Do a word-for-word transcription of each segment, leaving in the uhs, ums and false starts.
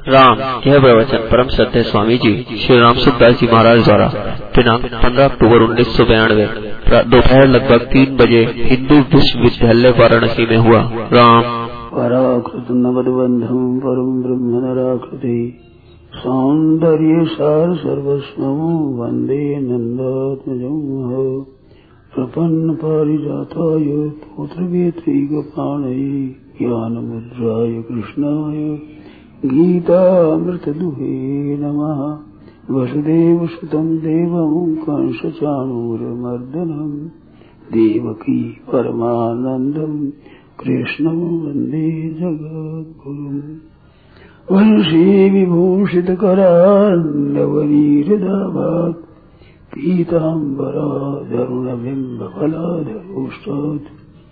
राम यह प्रवचन परम श्रद्धेय स्वामी जी श्री राम सुखदास जी महाराज द्वारा दिनांक पंद्रह अक्टूबर उन्नीस सौ बयानवे दोपहर लगभग तीन बजे हिंदू विश्वविद्यालय वाराणसी में हुआ। राम पराकृत नवबंधम परम ब्रह्म नराकृति सौंदर्य सार सर्वस्वं वंदे नंदात्मजं प्रपन्न पारिजाताय पुत्रवेत्रैकपाणये ज्ञानमुद्राय कृष्णाय गीतामृतदुहे नमः। वसुदेवसुतं देवं कंसचाणूरमर्दनं देवकी परमानन्दं कृष्णं वन्दे जगद्गुरुम्। वंशी विभूषितकरान्नवनीहृदाभात् पीताम्बराधरुणबिम्बफलाधरोष्टात्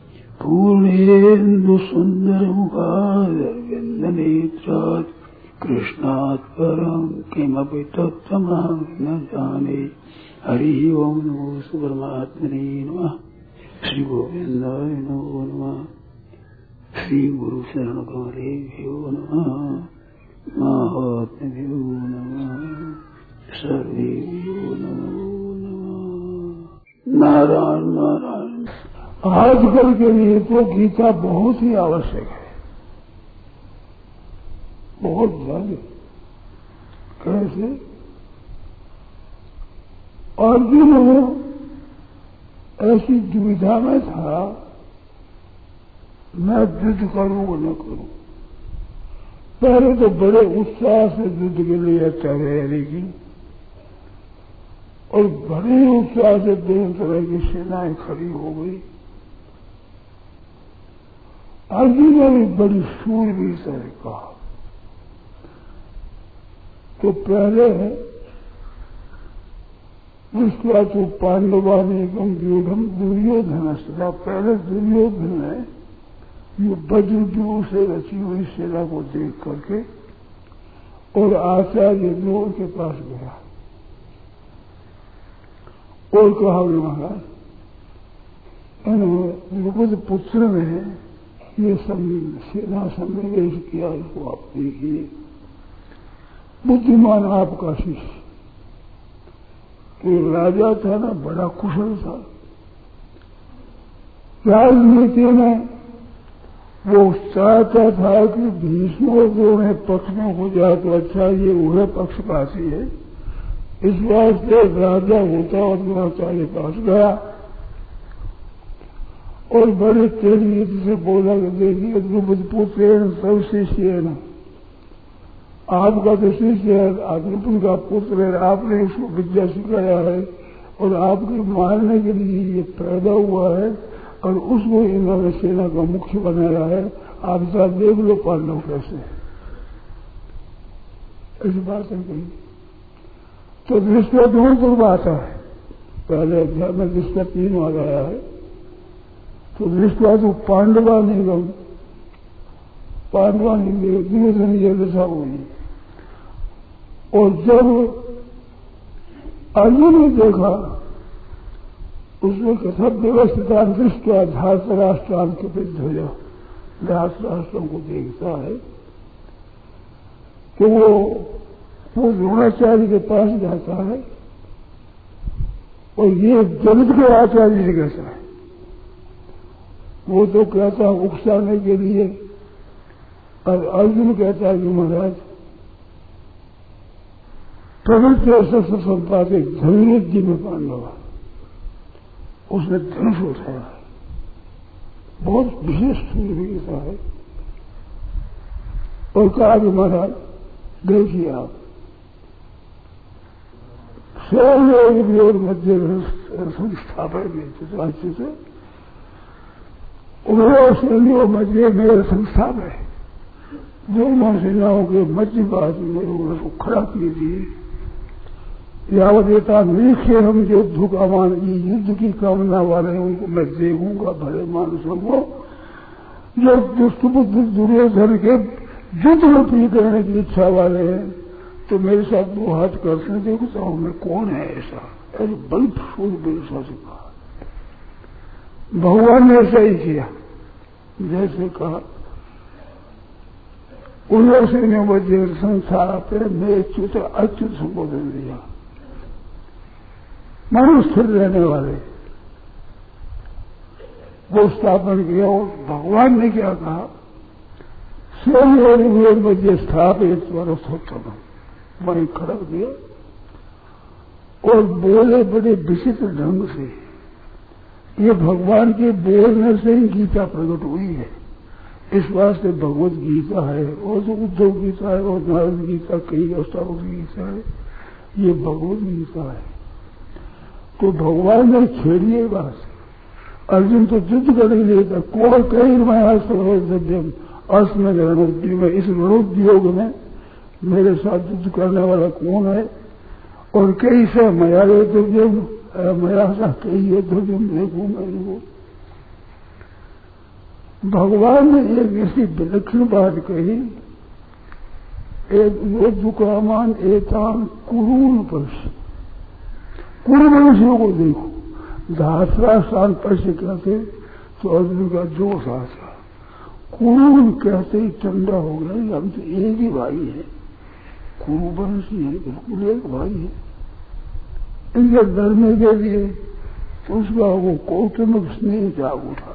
पूर्णेन्दुसुन्दरमुखादरविन्दनेत्रात् कृष्णात् परं किमपि तत्त्वमहं न जाने। हरिः ओं नमो परमात्मने नमः। श्री गोविन्दाय नमो नमः। श्री गुरु शरण कमलेभ्यो नमः। महात्म्यो नमः। सर्वेभ्यो नमो नमः। नारायण नारायण। आजकल के लिए तो गीता बहुत ही आवश्यक है, बहुत ज्यादा। कैसे? अर्जुन ऐसी दुविधा में था, मैं युद्ध करूं न करूं। पहले तो बड़े उत्साह से युद्ध के लिए तैयारी की और बड़े उत्साह से दोनों तरह की सेनाएं खड़ी हो गई। अर्जुन ने भी बड़ी शूरवीरता से कहा तो पहले उसके बाद तो पांडवानेकम व्यूढ़म दुर्योधन सेना। पहले दुर्योधन ने ये वज्रव्यूह से रची हुई सेना को देख करके और आचार्य द्रोण के पास गया और कहा महाराज द्रुपद पुत्र ने ये सेना सन्निवेश किया, इसको आप देखिए। बुद्धिमान आपका शिष्य एक राजा था ना, बड़ा कुशल था राजनीति में। वो चाहता था कि भीष्म और द्रोण पक्ष में हो जाए तो अच्छा, ये उभय पक्षपाती है। इस वास्ते राजा होता और द्रोणाचार्य के पास गया और बड़े तेज नीति से बोला कि देखिए द्रुपद पुत्र सब शिष्य है ना, आपका तो शिष्य है, द्रुपद का पुत्र है, आपने इसको विद्या सिखाया है और आपके मारने के लिए ये पैदा हुआ है और उसको इन्होंने सेना का मुख्य बनाया है। आप जरा देख लो पांडव कैसे। ऐसी बात है कही तो दृष्टि दोनों को आता है। पहले अध्याय में दृष्टि तीन आ गया है तो दृष्टि तो पांडवा निगम पांडवा दुर्योधन ये दशा हुई। और जब अर्जुन ने देखा उसमें कथा व्यवस्थिता दृष्टि धातराष्ट्रांत के विद्ध धातराष्ट्रों को देखता है तो वो वो द्रोणाचार्य के पास जाता है और ये जगत के आचार्य से कहता है। वो तो कहता है उकसाने के लिए और अर्जुन कहता है कि महाराज प्रवृत्ति शस्त्र संपादित धनुष जी में पांडव उसने धनुष उठाया, बहुत विशेष शूरवीरता है। और कहा कि महाराज देखिए आप सैन्य और मध्य संस्थापन में राज्य से उभय सैन्य और मध्य मेरे संस्था में दोनों सेनाओं के मध्य बात में उनको खड़ा कीजिए। यावदेता निरीक्षे हम युद्ध का मान युद्ध की कामना वाले हैं उनको मैं देखूंगा भले मानुषों को जो दुष्टबुद्ध दुर्योधन के युद्ध में पी करने की इच्छा वाले हैं तो मेरे साथ दो हाथ करते देखता हूं मैं कौन है ऐसा। ऐसे बड़ी शूरवीरता से कहा। भगवान ने ऐसा ही किया जैसे कहा उन्होंने ने मुझे संसार पे मैं च्युत अच्युत संबोधन दिया। मनुष्य स्थिर रहने वाले वो स्थापन किया। और भगवान ने क्या कहा, स्वयं मध्य स्थापित स्वरस्थोत्तम, वहीं खड़क दिया और बोले बड़े विचित्र ढंग से। ये भगवान के बोलने से ही गीता प्रकट हुई है। इस वास्ते भगवत गीता है, और जो उद्धव गीता है और नारद गीता, कई अष्टावक्र गीता है, ये भगवत गीता है। तो भगवान ने छेड़िए बात। अर्जुन तो युद्ध करने लेता, कौन कई मैं सद्यम अस्त में रणोद्योग में, इस रणोद्योग में मेरे साथ युद्ध करने वाला कौन है। और कई से मया युद्धम मया सा कई युद्धम देखू मैंने वो। भगवान ने एक ऐसी विलक्षण बात कही, एक युद्ध कामान एतान कुरून पक्ष, कुरु मनुष्यों को देखो। धात्रा स्थान पर से कहते तो अर्जुन का जोश आता, कुरून कहते ही ठंडा हो गया। हम तो एक ही भाई है, कुरु वंशी है, बिल्कुल एक भाई है। इनके डरने के लिए उसका वो कौटुंबिक स्नेह जाग उठा।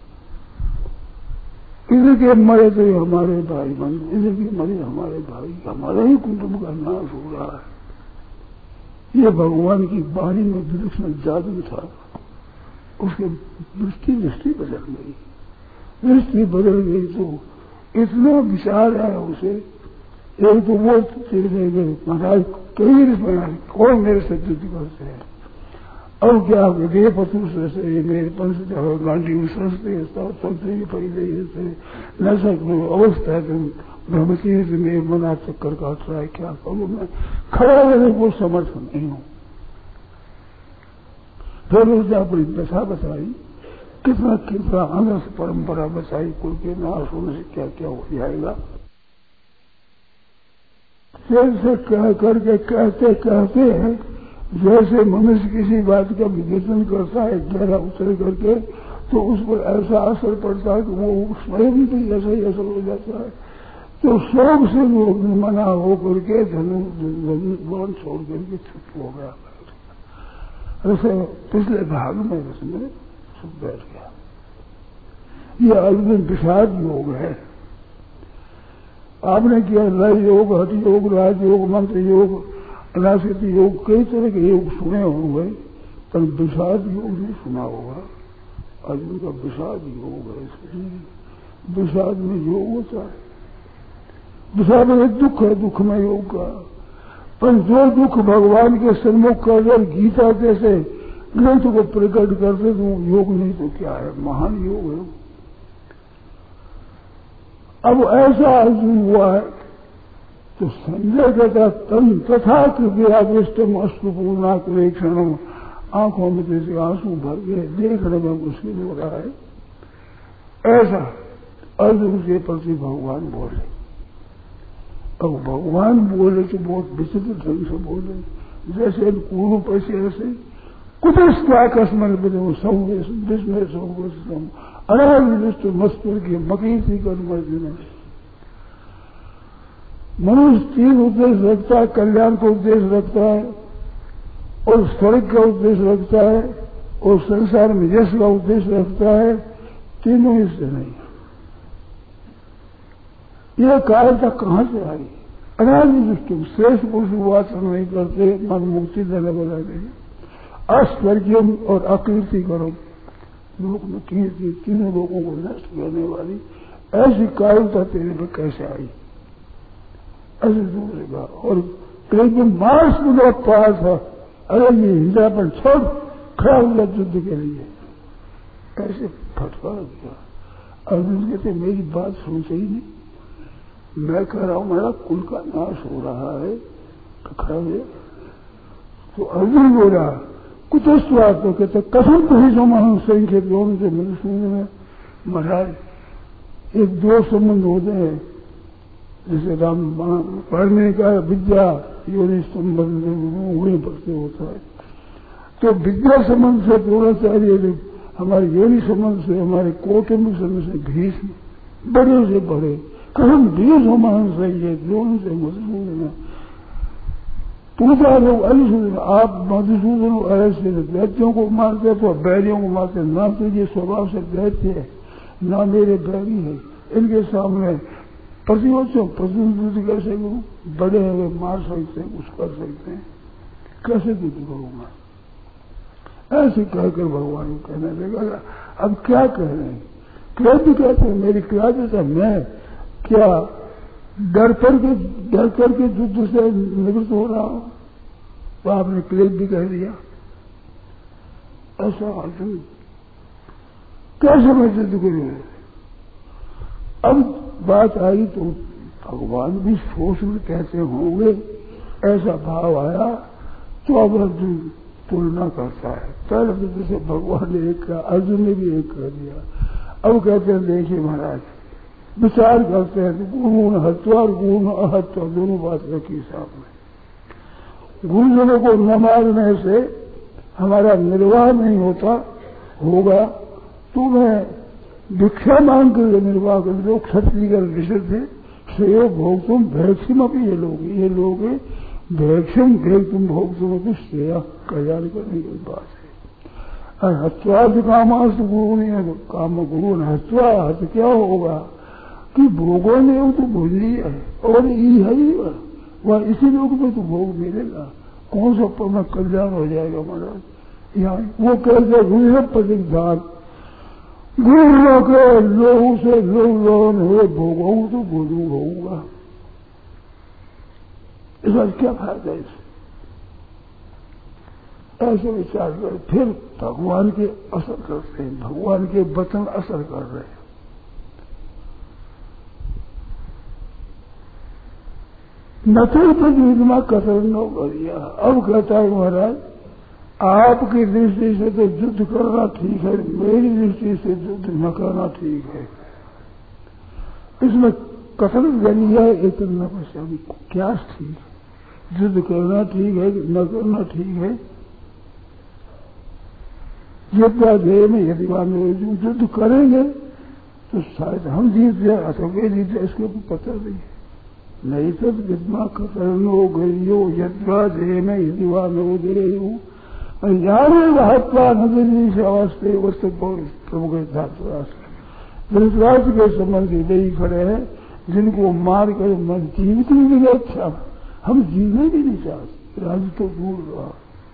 इनके मरे तो हमारे भाई बन, इनके मरे हमारे भाई, हमारा ही कुटुंब का नाश हो रहा है। ये भगवान की वाणी में विलक्षण जादू था। उसकी दृष्टि दृष्टि बदल गई, दृष्टि बदल गई तो इतना विचार आया उसे। एक तो वो गए महाराज कई महाराज कौन मेरे से युद्ध करते हैं। अब क्या रे पशु से मेरे पंच गांधी सस्ते चलते ही पहले से न सकते अवस्था है। तुम भ्रमती से मेरे मना चक्कर काट रहा है, क्या करूं मैं, खड़ा रहने को समर्थ नहीं हूं। फिर उसने अपनी दशा बताई, कितना कितना अंगस परंपरा बचाई, कुल के नाश होने से क्या क्या हो जाएगा। फिर से कह करके कहते कहते हैं जैसे मनुष्य किसी बात का विवेचन करता है गहरा उतर करके, तो उस पर ऐसा असर पड़ता है कि वो स्वयं भी ऐसा ही असर हो जाता है। तो शोक से वो मना हो करके धनुष छोड़ करके चुप हो गया। ऐसे पिछले भाग में उसमें चुप बैठ गया। ये अर्जुन विषाद योग है। आपने किया लय योग, हठ योग, राज योग, मंत्र योग, अनासक्ति योग, कई तरह के योग सुने होंगे, पर विषाद योग नहीं सुना होगा। अर्जुन का विषाद योग है। इसलिए विषाद में योग होता है। विषाद में दुख है, दुख में योग का। पर जो दुख भगवान के सन्मुख कर गीता जैसे ग्रंथ को प्रकट करते तो योग नहीं तो क्या है, महान योग है। अब ऐसा अर्जुन हुआ है तो संजय कहता तम तथा कृपया दृष्टम अश्रुपूर्णा कुलेक्षण, आंखों में जैसे आंसू भर गए, देखने में मुश्किल हो रहा है। ऐसा अर्जुन के प्रति भगवान बोले। अब भगवान बोले तो बहुत विचित्र ढंग से बोले, जैसे पूर्व पैसे ऐसे कुतस्वाकस्मन बिलो संवेश विस्मय संवेशम अनाविष्ट मस्कुर की मकई थी कर मर्जिन। मनुष्य तीन उद्देश्य रखता है, कल्याण का उद्देश्य रखता है और स्वर्ग का उद्देश्य रखता है और संसार में यश का उद्देश्य रखता है। तीनों इससे नहीं। यह कायरता कहां से आई? अनादिष्ट श्रेष्ठ पुरुष वाचन नहीं करते, मन मुक्ति देने वाला नहीं। अस्वर्गीयम और अकीर्ति करो, लोक में कीर्ति, तीनों लोगों को नष्ट करने वाली ऐसी कायरता तेरे पे कैसे आई? ऐसे दूसरे का। और एक दिन मार्स में मेरा पास था, अरे ये हिंसा पर छोड़ खड़ा हुआ युद्ध के लिए, ऐसे फटकार दिया। अर्जुन कहते मेरी बात सुनते ही नहीं। मैं कह रहा हूं मेरा कुल का नाश हो रहा है, तो खड़ा हुआ। तो अर्जुन बोला कुतस्वाद तो कहते कसम तो ही जो मनुष्य के दोनों से मनुष्य में महाराज एक दो संबंध होते हैं। जैसे राम पढ़ने का विद्या योनि संबंध वही पढ़ते होता है, तो विद्या संबंध से द्रोणाचार्य, हमारे योनि संबंध से, हमारे कौटुंबिक संबंध से भीष्म बड़े से बड़े कर्म बीज मान सही दोनों से मधुसूदन पूजा लोग अनुसूदन आप मधुसूदन ऐसे दैत्यों को मारते तो बैरियों को मारते ना तो ये स्वभाव से दैत्य है ना मेरे बैरी है इनके सामने प्रतिवचों प्रतिनिधित्व कर सकूं बड़े हैं वे मार सकते हैं कुछ कर सकते हैं कैसे युद्ध करूंगा ऐसे कहकर भगवान को कहने लगा अब क्या कह रहे हैं क्रोध भी कहते हैं मेरी क्रिया जैसा मैं क्या डर करके डर करके युद्ध से निवृत्त हो रहा हूं तो आपने क्लेश भी कह दिया ऐसा अर्जुन कैसे मैं युद्ध करूं अब बात आई तो भगवान भी सोच में कहते होंगे ऐसा भाव आया तो अब अर्जुन तुलना करता है पहले तो जैसे भगवान ने एक कहा अर्जुन ने भी एक कह दिया अब कहते हैं देखिए महाराज विचार करते हैं कि गुण हत्या और गुण अहत्या दोनों बात रखी सामने गुरुजनों को न मारने से हमारा निर्वाह नहीं होता होगा तो मैं भिक्षा मांग कर निर्वाह कर दो क्षत्रिय का विषय थे श्रेय भोग तुम भैक्षम अपनी ये लोग ये लोग भैक्षम भेग तुम भोग तुम अपनी श्रेय कल्याण करने की बात है हत्या कामास गुरु नहीं है काम गुरु ने हत्या हत्या क्या होगा कि भोगों ने वो तो भोग लिया है और ये है ही वह इसी लोग में तो भोग मिलेगा कौन सा अपना कल्याण हो जाएगा महाराज यहाँ वो कहते गुरु प्रतिधान गुरु लोग लोगों से लोग लोगों हुए भोगों तो भोजू होगा इसका क्या फायदा इससे ऐसे विचार कर फिर भगवान के असर करते हैं भगवान के वचन असर कर रहे हैं न तो प्रतिमा कतरन करिया अब कहता है महाराज आपकी दृष्टि से तो युद्ध करना ठीक है मेरी दृष्टि से युद्ध न करना ठीक है इसमें कथन गलिया एक न पश्चात क्या ठीक युद्ध करना ठीक है न करना ठीक है युद्धाध्याय में यदि युद्ध करेंगे तो शायद हम जीत जाए अथवा वे जीत जाए इसको पता नहीं है नहीं तो विद्मा कतरनो गयो यद्वाध्याय में यदि वहां में दे रही हूँ यारे हत्या नजरी से अवस्थे वस्तु प्रमुख धृतराष्ट्र के संबंधी वही खड़े हैं जिनको मार कर मन जीवित नहीं मिले अच्छा हम जीने भी नहीं चाहते राज तो दूर रहा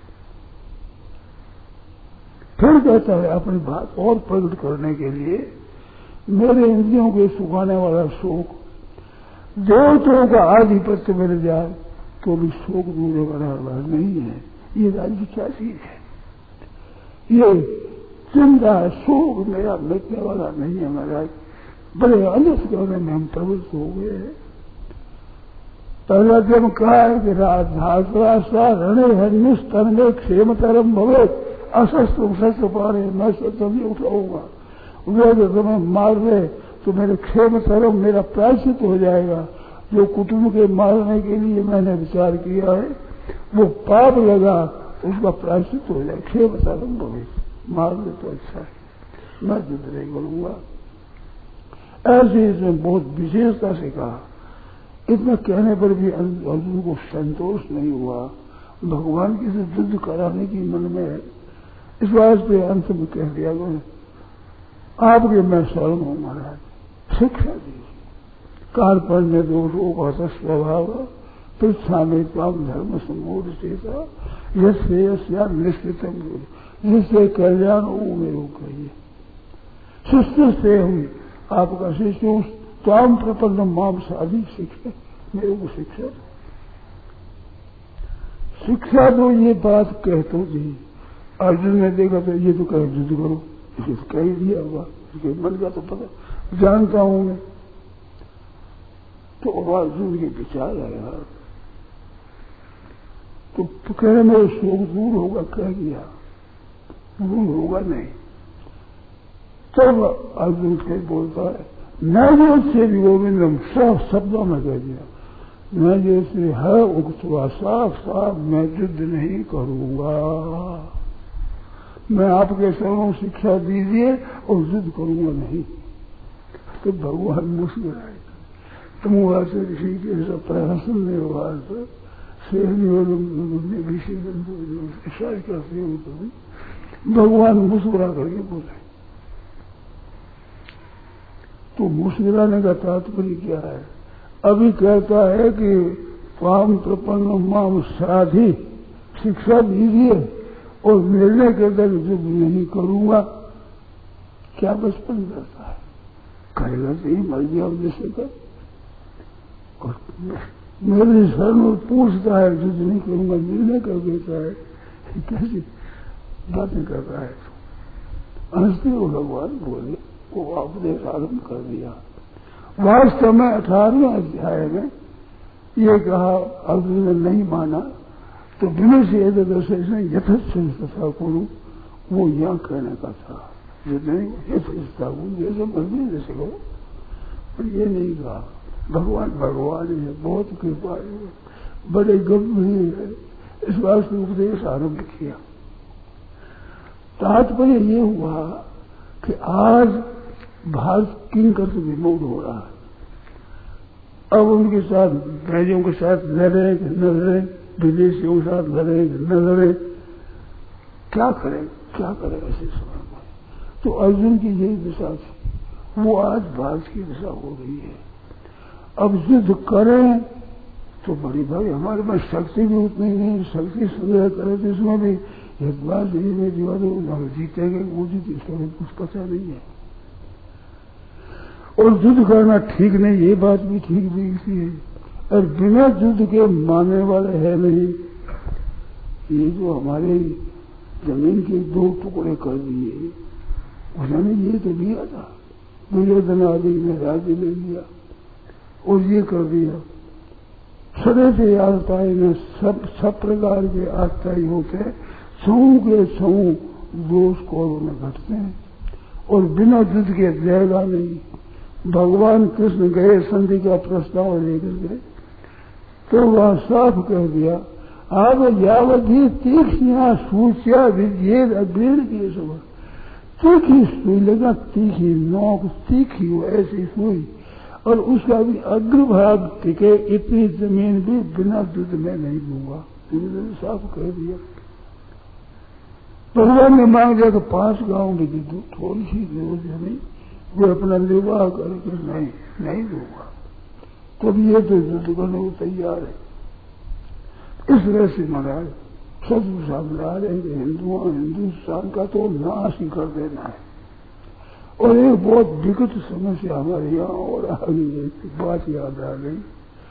फिर कहता है अपनी बात और प्रकट करने के लिए मेरे इंद्रियों को सुखाने वाला शोक देवताओं का आधिपत्य मिल जाए तो भी शोक दूर वाला नहीं है ये राज्य क्या चीज है ये चिंता है शोक मेरा मिटने वाला नहीं है महाराज बड़े अलस करने में हम प्रवृत्त हो गए हैं पहला जब कहा है कि राधा रणे हरिश तन में क्षेम तरम भवे अशस्त्र शस्त्र पारे मैं शस्त्र नहीं उठाऊंगा वे जो तुम्हें मार रहे तो मेरे क्षेम तरम मेरा प्रायश्चित हो जाएगा जो कुटुंब के मारने के लिए मैंने विचार किया है वो पाप लगा उसका प्रायश्चित हो जाए क्षेम तरम भवे मार ले तो अच्छा है मैं युद्ध नहीं करूंगा ऐसे इसमें बहुत विशेषता से कहा इतना कहने पर भी अर्जुन को संतोष नहीं हुआ भगवान की से युद्ध कराने की मन में है इस बात पे अंत में कह दिया गया आपके मैं शरण हूं महाराज शिक्षा दीजिए काल पढ़ने दोषों का स्वभाव पृष्ठा में ताम धर्म समूह चेता यश या निश्चितम जिससे कल्याण हो मेरे को कहिए शिष्य से हम आपका शिष्य हूं ताम प्रपन्न माम शादी शिक्षा मेरे को शिक्षा शिक्षा तो ये बात कहते थी अर्जुन ने देखा तो ये तो कह युद्ध करो इसे कह ही दिया होगा इसके मन का तो पता जानता हूं मैं तो अर्जुन के विचार आया तो, तो कह रहे मेरे शोक दूर होगा कह दिया दूर होगा नहीं तब अर्जुन से बोलता है न जैसे भी गोविंदम सब शब्दों में कह दिया न जैसे है उक्तवा साफ साफ मैं युद्ध नहीं करूंगा मैं आपके शरणों शिक्षा दीजिए और युद्ध करूंगा नहीं तो भगवान मुस्कुराए तमुआ से ऋषि के सब प्रहसन ने हुआ सेहनी और विषय इशारे करते हुए भगवान मुस्कुरा करके बोले। तो मुस्कुराने का तात्पर्य क्या है? अभी कहता है कि पाम प्रपन्न माम साधी शिक्षा दीजिए और मिलने के तक युद्ध नहीं करूंगा। क्या बचपन करता है? करेगा तो ही मर गया जैसे कर। और मेरे शरण में पूछता है युद्ध नहीं करूंगा, निर्णय कर देता है। कैसी बातें कर रहा है? हंसते हो भगवान बोले, वो उपदेश आरंभ कर दिया। वास्तव में अठारहवें अध्याय में ये कहा, अर्जुन ने नहीं माना तो बिना से यथस्थ था करूं, वो यह कहने का था जो नहीं यथस्थ था जैसे मर्जी जैसे हो, पर ये नहीं कहा। भगवान भगवान है, बहुत कृपा है, बड़े गंभीर है, इस बात से उपदेश आरंभ किया। तात्पर्य ये हुआ कि आज भारत किंकर से विमोद हो रहा है। अब उनके साथ राज्यों के साथ लड़े कि न लड़े, विदेशियों के साथ लड़े कि न लड़े, क्या करें क्या करें ऐसे समय में। तो अर्जुन की यही दिशा थी, वो आज भारत की दिशा हो रही है। अब युद्ध करें तो बड़ी भाई हमारे पास शक्ति भी उतनी नहीं, शक्ति संग्रह करें तो इसमें भी यथवाद में दीवार जीतेंगे वो जीते, इसका कुछ पता नहीं है। और युद्ध करना ठीक नहीं, ये बात भी ठीक नहीं है। और बिना युद्ध के मानने वाले है नहीं। ये जो हमारे जमीन के दो टुकड़े कर दिए, उन्होंने ये तो दिया था, दुर्योधन आदि ने राज्य ले लिया और ये कर दिया। सड़े से आस्ताई में सब सब प्रकार के आस्ताई होते, सऊ के सऊ दोष कौरव में घटते हैं और बिना युद्ध के जाएगा नहीं। भगवान कृष्ण गए, संधि का प्रस्ताव लेकर गए तो वह साफ कह दिया, आग यावधि तीक्ष्ण सूच्या विद्येद अग्रीण की सब तीखी सुई लगा, तीखी नोक तीखी हो ऐसी सुई, और उसका भी अग्रभाग टिके इतनी जमीन भी बिना युद्ध में नहीं दूंगा। इन्होंने साफ कह दिया। भगवान ने मांग दिया कि पांच गांव में दे दो, थोड़ी सी जमीन वो अपना निर्वाह करके नहीं नहीं दूंगा। तब ये तो युद्ध करने को तैयार है। इस तरह से महाराज शत्रु सामने आ रहे हैं। हिंदुओं हिंदुस्तान का तो नाश ही कर देना है। और एक बहुत विकट समस्या हमारे यहाँ और आ गई है, बात याद आ गई।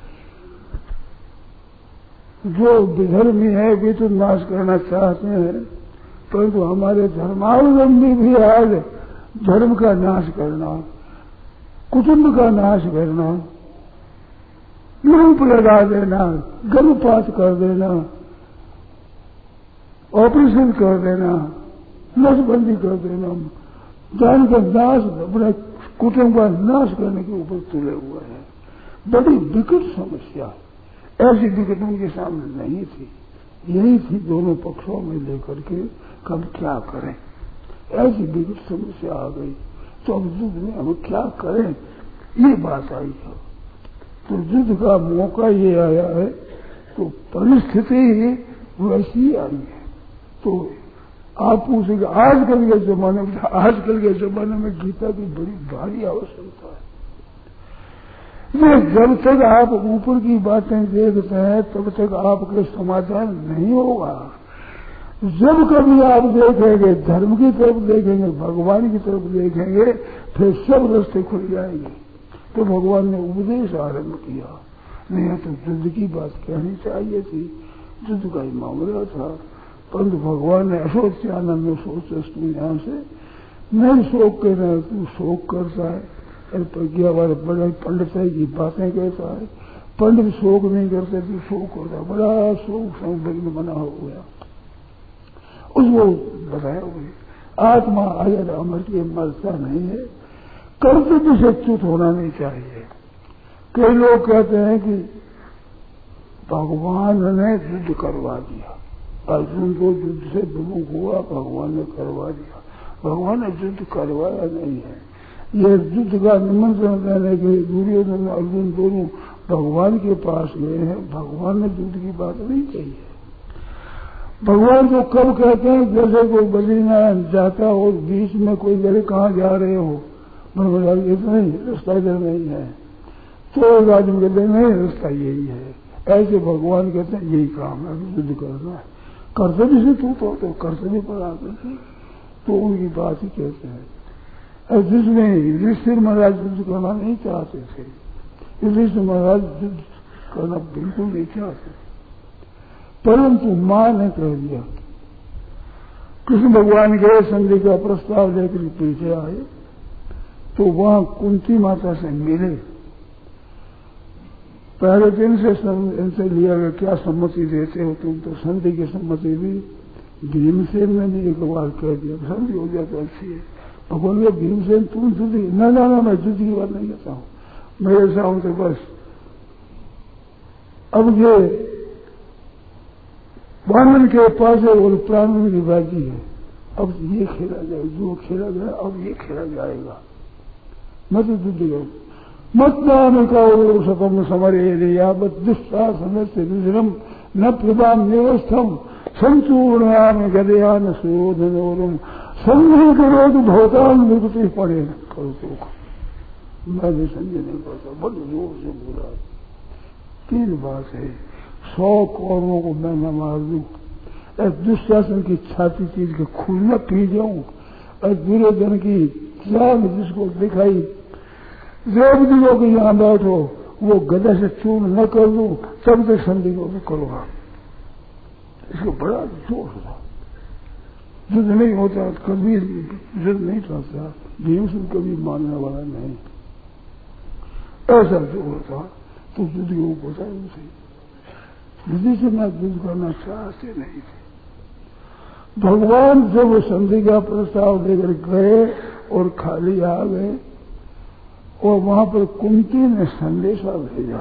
जो विधर्मी है वे तो नाश करना चाहते हैं, परंतु हमारे धर्मावलंबी भी आज धर्म का नाश करना, कुटुंब का नाश करना, लूप लगा देना, गर्भपात कर देना, ऑपरेशन कर देना, नसबंदी कर देना, जान का नाश, अपने कुटुंब का नाश करने के ऊपर तुले हुए हैं। बड़ी विकट समस्या, ऐसी विकट उनके सामने नहीं थी। यही थी दोनों पक्षों में लेकर के कब क्या करें, ऐसी विकट समस्या आ गई। तो अब युद्ध में हम क्या करें, ये बात आई है। तो युद्ध का मौका ये आया है, तो परिस्थिति वैसी आई है। तो आप पूछेंगे आजकल के जमाने में, आजकल के जमाने में गीता की बड़ी भारी आवश्यकता है। ये जब तक आप ऊपर की बातें देखते हैं तब तक आपके समाधान नहीं होगा। जब कभी आप देखेंगे धर्म की तरफ देखेंगे, भगवान की तरफ देखेंगे, फिर सब रास्ते खुल जाएंगे। तो भगवान ने उपदेश आरंभ किया। नहीं तो युद्ध की बात कहनी चाहिए थी, युद्ध का ही मामला था, परंतु भगवान ने अशोच्यानंद में सोच तू यहाँ से नहीं शोक के रहे, तू शोक करता है। प्रज्ञा वाले बड़े पंडिताई की बातें कहता है, पंडित शोक नहीं करते तो शोक करता, बड़ा शोक संविघ्न बना हो गया। उसको बताया हुआ आत्मा अगर अमर की मरता नहीं है, कर्तव्य से च्युत होना नहीं चाहिए। कई लोग कहते हैं कि भगवान ने युद्ध करवा दिया, अर्जुन को युद्ध से विमुख हुआ, भगवान ने करवा दिया। भगवान ने युद्ध करवाया नहीं है, ये युद्ध का निमंत्रण देने के लिए दुर्योधन अर्जुन दोनों भगवान के पास गए हैं। भगवान ने युद्ध की बात नहीं कही है। भगवान को कब कहते हैं, जैसे कोई बद्रीनाथ जाता हो, बीच में कोई बोले कहाँ जा रहे हो, ब्रह्मचारी कहते नहीं रास्ता इधर नहीं है, तो राजन कहते नहीं रास्ता यही है। ऐसे भगवान कहते हैं यही काम है, युद्ध करना है। कर्तव्य से तू तो, तो कर्तव्य पर आते थे, तो उनकी बात ही कहते हैं। जिसमें युधिष्ठिर महाराज युद्ध करना नहीं चाहते थे, युधिष्ठिर महाराज युद्ध करना बिल्कुल नहीं चाहते, परंतु मां ने कह दिया। कृष्ण भगवान के संधि का प्रस्ताव लेकर पीछे आए, तो वहां कुंती माता से मिले। पहले दिन से इनसे लिया गया, क्या सम्मति देते हो तुम, तो संधि की सम्मति दी। भीमसेन ने भी एक बार कह दिया संधि हो जाए तो अच्छी है। भगवान ने भीमसेन तुम युद्ध, न ना ना मैं युद्ध की बात नहीं कहता हूं, मैं ऐसा हूं तो बस अब ये वामन के पास है और प्राण की बाजी है, अब ये खेला जाए, जो खेला गया अब ये खेला जाएगा। मत युद्ध मतदान का सतम समरे यावत दुस्साहन से विश्रम न प्रदान निवस्थम संचूर्णाम गदयान सुरोधनोरम संधि करो तो भौतान निगति पड़े करो तो। मैं भी संजय नहीं करता, बड़े जोर से बोला। तीन बात है, सौ कौरवों को मैं न मार दूं, दुशासन की छाती चीज के खून न पी जाऊं, और दुर्योधन की जान जिसको दिखाई द्रौपदी को कि यहां बैठो वो गदा से चूर्ण न कर दूं, तब तक संधि को भी करूंगा। इसको बड़ा जोर था। युद्ध नहीं होता कभी, युद्ध नहीं करता, भीमसेन कभी मानने वाला नहीं, ऐसा जोर था। तो युद्ध के ऊपर था उनसे, युद्ध से मैं युद्ध करना चाहते नहीं थे। भगवान जब संधि का प्रस्ताव लेकर गए और खाली आ गए, और वहां पर कुंती ने संदेशा भेजा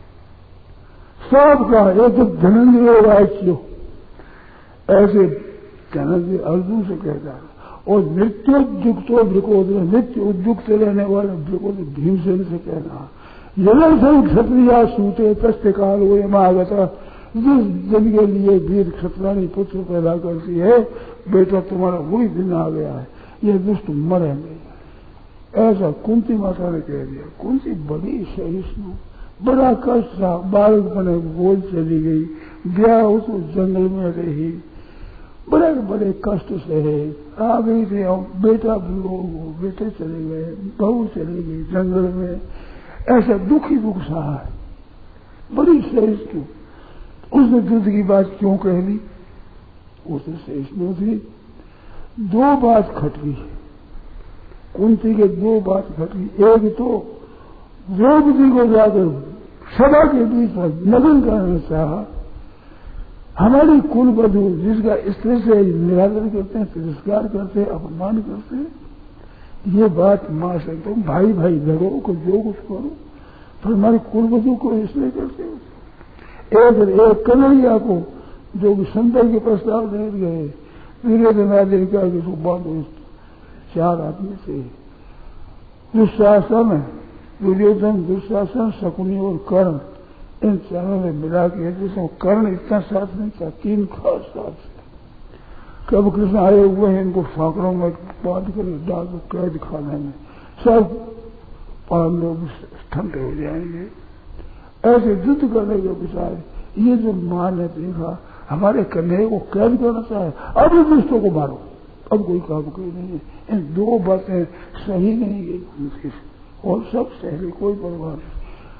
सबका, एक धनंजय राज्य ऐसे धनंजय अर्जुन से कहता, और नित्योद्युक्तो वृकोद, नित्य उद्युक्त रहने वाले वृकोद भीमसेन से कहना, यदि सब क्षत्रिया सूते तस्ते काल हुए मागता, जिस दिन के लिए वीर क्षत्राणी पुत्र पैदा करती है, बेटा तुम्हारा वही दिन आ गया है, ये दुष्ट मरेंगे। ऐसा कुंती माता ने कह दिया। कुंती बड़ी सहिष्णु, बड़ा कष्ट था, बालक बने बोल चली गई, ब्याह हो तो जंगल में रही, बड़े बड़े कष्ट से है, आ गई थी, बेटा भी हो, बेटे चले गए, बहू चली गई जंगल में, ऐसा दुखी दुख सहा है, बड़ी सहिष्णु। उसने युद्ध की बात क्यों कह दी, उसने सहिष्णु थी। दो बात खटकी है कुंती के, दो बात घटी। एक तो द्रौपदी को जाकर सभा के बीच में नमन करना चाहा, हमारी कुल वधू जिसका स्त्री से निरादर करते हैं, तिरस्कार करते हैं, अपमान करते हैं, ये बात मां से तुम भाई भाई लड़ो को जो कुछ करो, पर हमारी कुल वधू को इसलिए करते हो। एक एक कन्हैया को जो संतय के प्रस्ताव दे गए, दुर्योधन आदि का जिसको बांधो, चार आदमी से दुशासन, दुर्योधन, दुशासन, शकुनी और कर्ण, इन चारों ने मिला के, जिसमें कर्ण इतना साथ नहीं था, तीन खास साथ थे। कब कृष्ण आए हुए हैं, इनको फाकड़ों में बांध कर डाल दो कैद खाने में, सब पांडव ठंडे हो जाएंगे। ऐसे युद्ध करने के विचार, ये जो मां ने देखा हमारे कन्हैया को कैद करना चाहे, अब इस दुष्टों को मारो, अब कोई काम कोई नहीं है। इन दो बातें सही नहीं गई उनकी, और सब सही, कोई परवाह नहीं।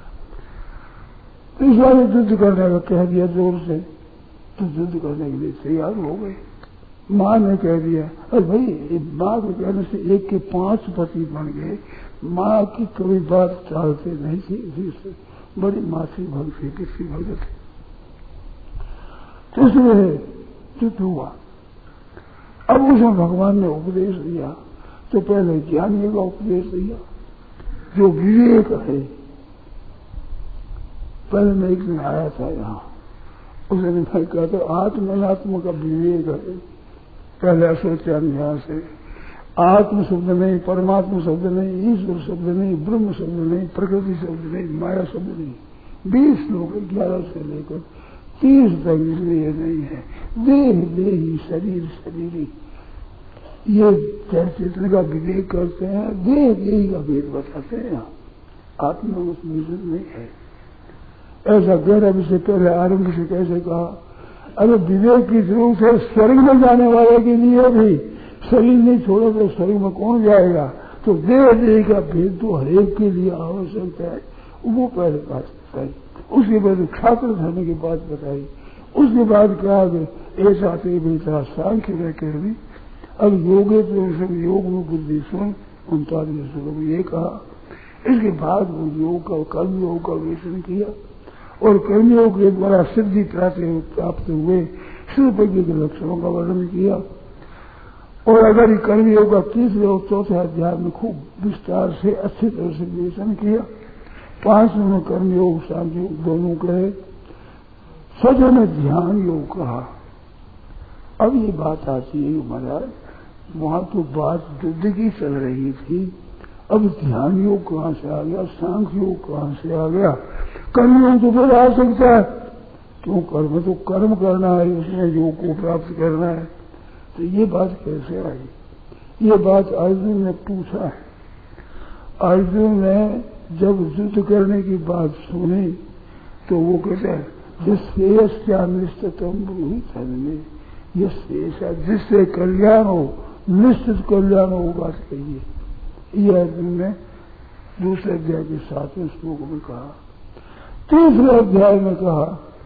इस बार युद्ध करने का कह दिया जोर से, तो युद्ध करने के लिए तैयार हो गए। मां ने कह दिया, अरे भाई मां के कहने से एक के पांच पति बन गए, मां की कभी बात टालते नहीं थी, इसी से बड़ी मासी भक्ति किसी भगत। तो इसलिए युद्ध हुआ। अब उसमें भगवान ने उपदेश दिया, तो पहले ज्ञानी का उपदेश दिया जो विवेक है। पहले मैं एक दिन आया था यहाँ, उसने मैं कहता आत्म अनात्म का विवेक है, पहले असोचान्यास है, आत्म शब्द नहीं, परमात्मा शब्द नहीं, ईश्वर शब्द नहीं, ब्रह्म शब्द नहीं, प्रकृति शब्द नहीं, माया शब्द नहीं। बीस लोग ग्यारह से लेकर तीस तक इसलिए नहीं है। देह देही, शरीर शरीरी, ये चैतन्य का विवेक करते हैं, देह देही का भेद बताते हैं। आत्मा उसमें नहीं है। ऐसा गहरा विषय पहले आरंभ से कैसे कहा? अगर विवेक की जरूरत है स्वर्ग में जाने वाले के लिए भी, शरीर नहीं छोड़े तो स्वर्ग में कौन जाएगा? तो देह देह का भेद तो हरेक के लिए आवश्यक है। वो पहले बात बताई, उसके बाद छात्र धर्म की बात बताई, उसके बाद कहा ऐसा से बेचा सांख्य में कह दी। अब योगे तो सब योग में बुद्धि सुन उनतालीस श्लोक ये कहा। इसके बाद वो योग का कर्म योग का विवेचन किया और कर्मयोग के द्वारा सिद्धि प्राप्त हुए शिवप्रज्ञ के लक्षणों का वर्णन किया। और अगर ये कर्मयोग का तीसरे और चौथे अध्याय में खूब विस्तार से अच्छी तरह से विवेचन किया। पांचवें में कर्मयोग सांख्य योग दोनों कहे, छठवें में ध्यान योग कहा। अब ये बात आती है महाराज, वहां तो बात युद्ध की चल रही थी, अब ध्यान योग कहां से आ गया, सांख्य योग कहां से आ गया? कर्म योग तो फिर आ सकता है, क्यों? कर्म तो कर्म करना है, उसमें योग को प्राप्त करना है। तो ये बात कैसे आई? ये बात अर्जुन ने पूछा है। अर्जुन ने जब युद्ध करने की बात सुनी तो वो कहते हैं जिससे निश्चितम ब्रूहित में, ये जिससे कल्याण हो, निश्चित कल्याण हो, बात कहिए। ये अर्जुन ने दूसरे अध्याय के सातवें श्लोक में कहा। तीसरे अध्याय में कहा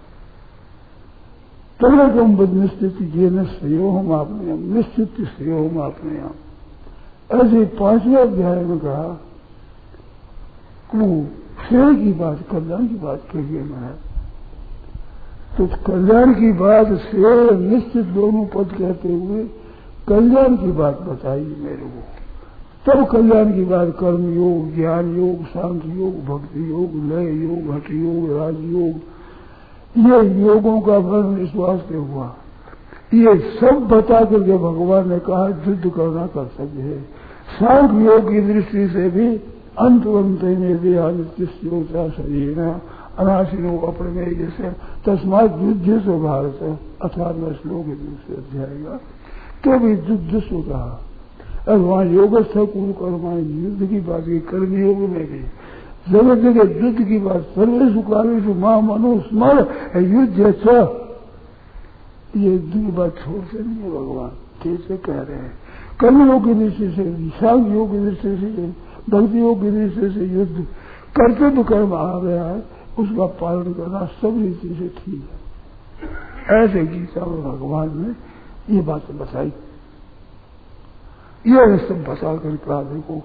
तम बद निश्चित ये न श्रेयो हम आपने हम निश्चित श्रेयो हम आपने हम। ऐसे पांचवें अध्याय में कहा वो श्रेय की बात, कल्याण की बात कहिए महाराज। तो कल्याण की बात श्रेय निश्चित दोनों पद कहते हुए कल्याण की बात बताई मेरे को। तब कल्याण की बात कर्म योग, ज्ञान योग, सांख्य योग, भक्ति योग, लय योग, हठ योग, राजयोग, ये योगों का वर्णन इस वास्ते हुआ। ये सब बता करके भगवान ने कहा युद्ध करना कर्तव्य है। सांख्य योग की दृष्टि से भी अंतवंत में देहानित्योचा शरीर अनाशिनो अप्रमेय जैसे तस्मात युद्ध से भारत अठारहवें श्लोक दूसरे अध्याय का, तो भी युद्ध से कहा। और वहां योगस्थ कुल कर्मा युद्ध की बात की, कर्म योग में भी जगह जगह युद्ध की बात। सर्वेशु कालेषु मां मनो स्मर युद्ध छ, ये युद्ध की बात छोड़ते नहीं है भगवान, कैसे कह रहे हैं। कर्म योग की दृष्टि से, सांख्य योग की दृष्टि से, भक्ति योग की दृष्टि से युद्ध कर्तव्य कर्म आ गया है, उसका पालन करना सब रीति से ठीक है। ऐसे गीता में भगवान ने ये बातें बताई। ये सब बता कर कहा देखो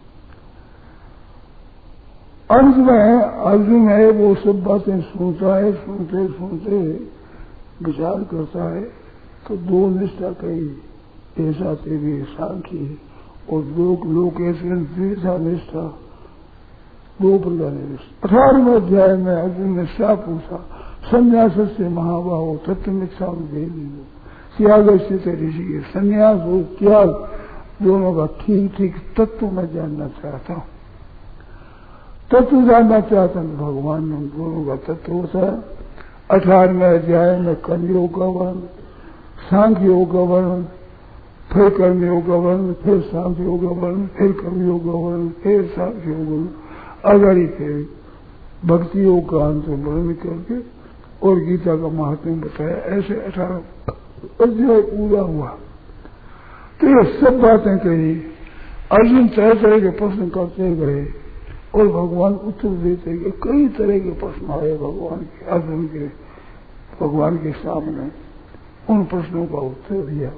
अंत में अर्जुन है वो सब बातें सुनता है, सुनते सुनते विचार करता है तो दो निष्ठा कही, ऐसा तेरी सांख्य और लोक लोक ऐसे द्विधा निष्ठा, दो प्रकार निष्ठा। अठारहवें अध्याय में अर्जुन ने क्या पूछा? संन्यास से महाबाहो तत्वमिच्छा दे लो, त्याग से ऋषि, संन्यास हो त्याग दोनों का ठीक ठीक तत्व मैं जानना चाहता हूँ। तत्व जानना चाहता हूँ, भगवान ने दोनों का तत्व होता है। अठारहवें अध्याय में कर्म योग का वर्णन, सांख्य योग का वर्णन, फिर कर्म योग का वर्णन, फिर सांख्य योग का वर्णन, फिर कर्म योग का वर्णन, फिर सांख्य योग का वर्णन, अगर ही फिर भक्ति योग का अंत वर्णन करके और गीता का महात्म्य बताया। ऐसे अठारह अध्याय पूरा हुआ। तो ये सब बातें कही। अर्जुन तरह तरह के प्रश्न करते गए और भगवान उत्तर देते गए। कई तरह के प्रश्न आए भगवान के, अर्जुन के भगवान के सामने, उन प्रश्नों का उत्तर दिया।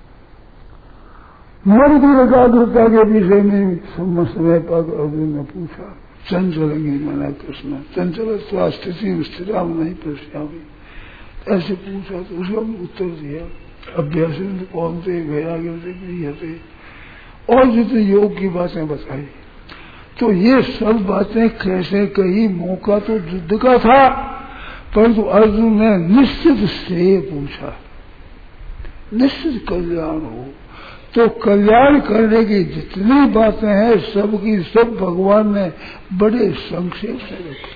मन की एकाग्रता के विषय में समय पर अर्जुन ने पूछा, चंचलेंगे मना कृष्ण चंचल स्थिति स्थिरा नहीं प्रश्यामी, ऐसे पूछा तो उसका भी उत्तर दिया। अभ्यास कौन थे वैराग्य और जितने योग की बातें बताई। तो ये सब बातें कैसे कही? मौका तो युद्ध का था, परंतु अर्जुन ने निश्चित श्रेय पूछा, निश्चित कल्याण हो, तो कल्याण करने की जितनी बातें हैं सबकी सब भगवान ने बड़े संक्षेप से रखी।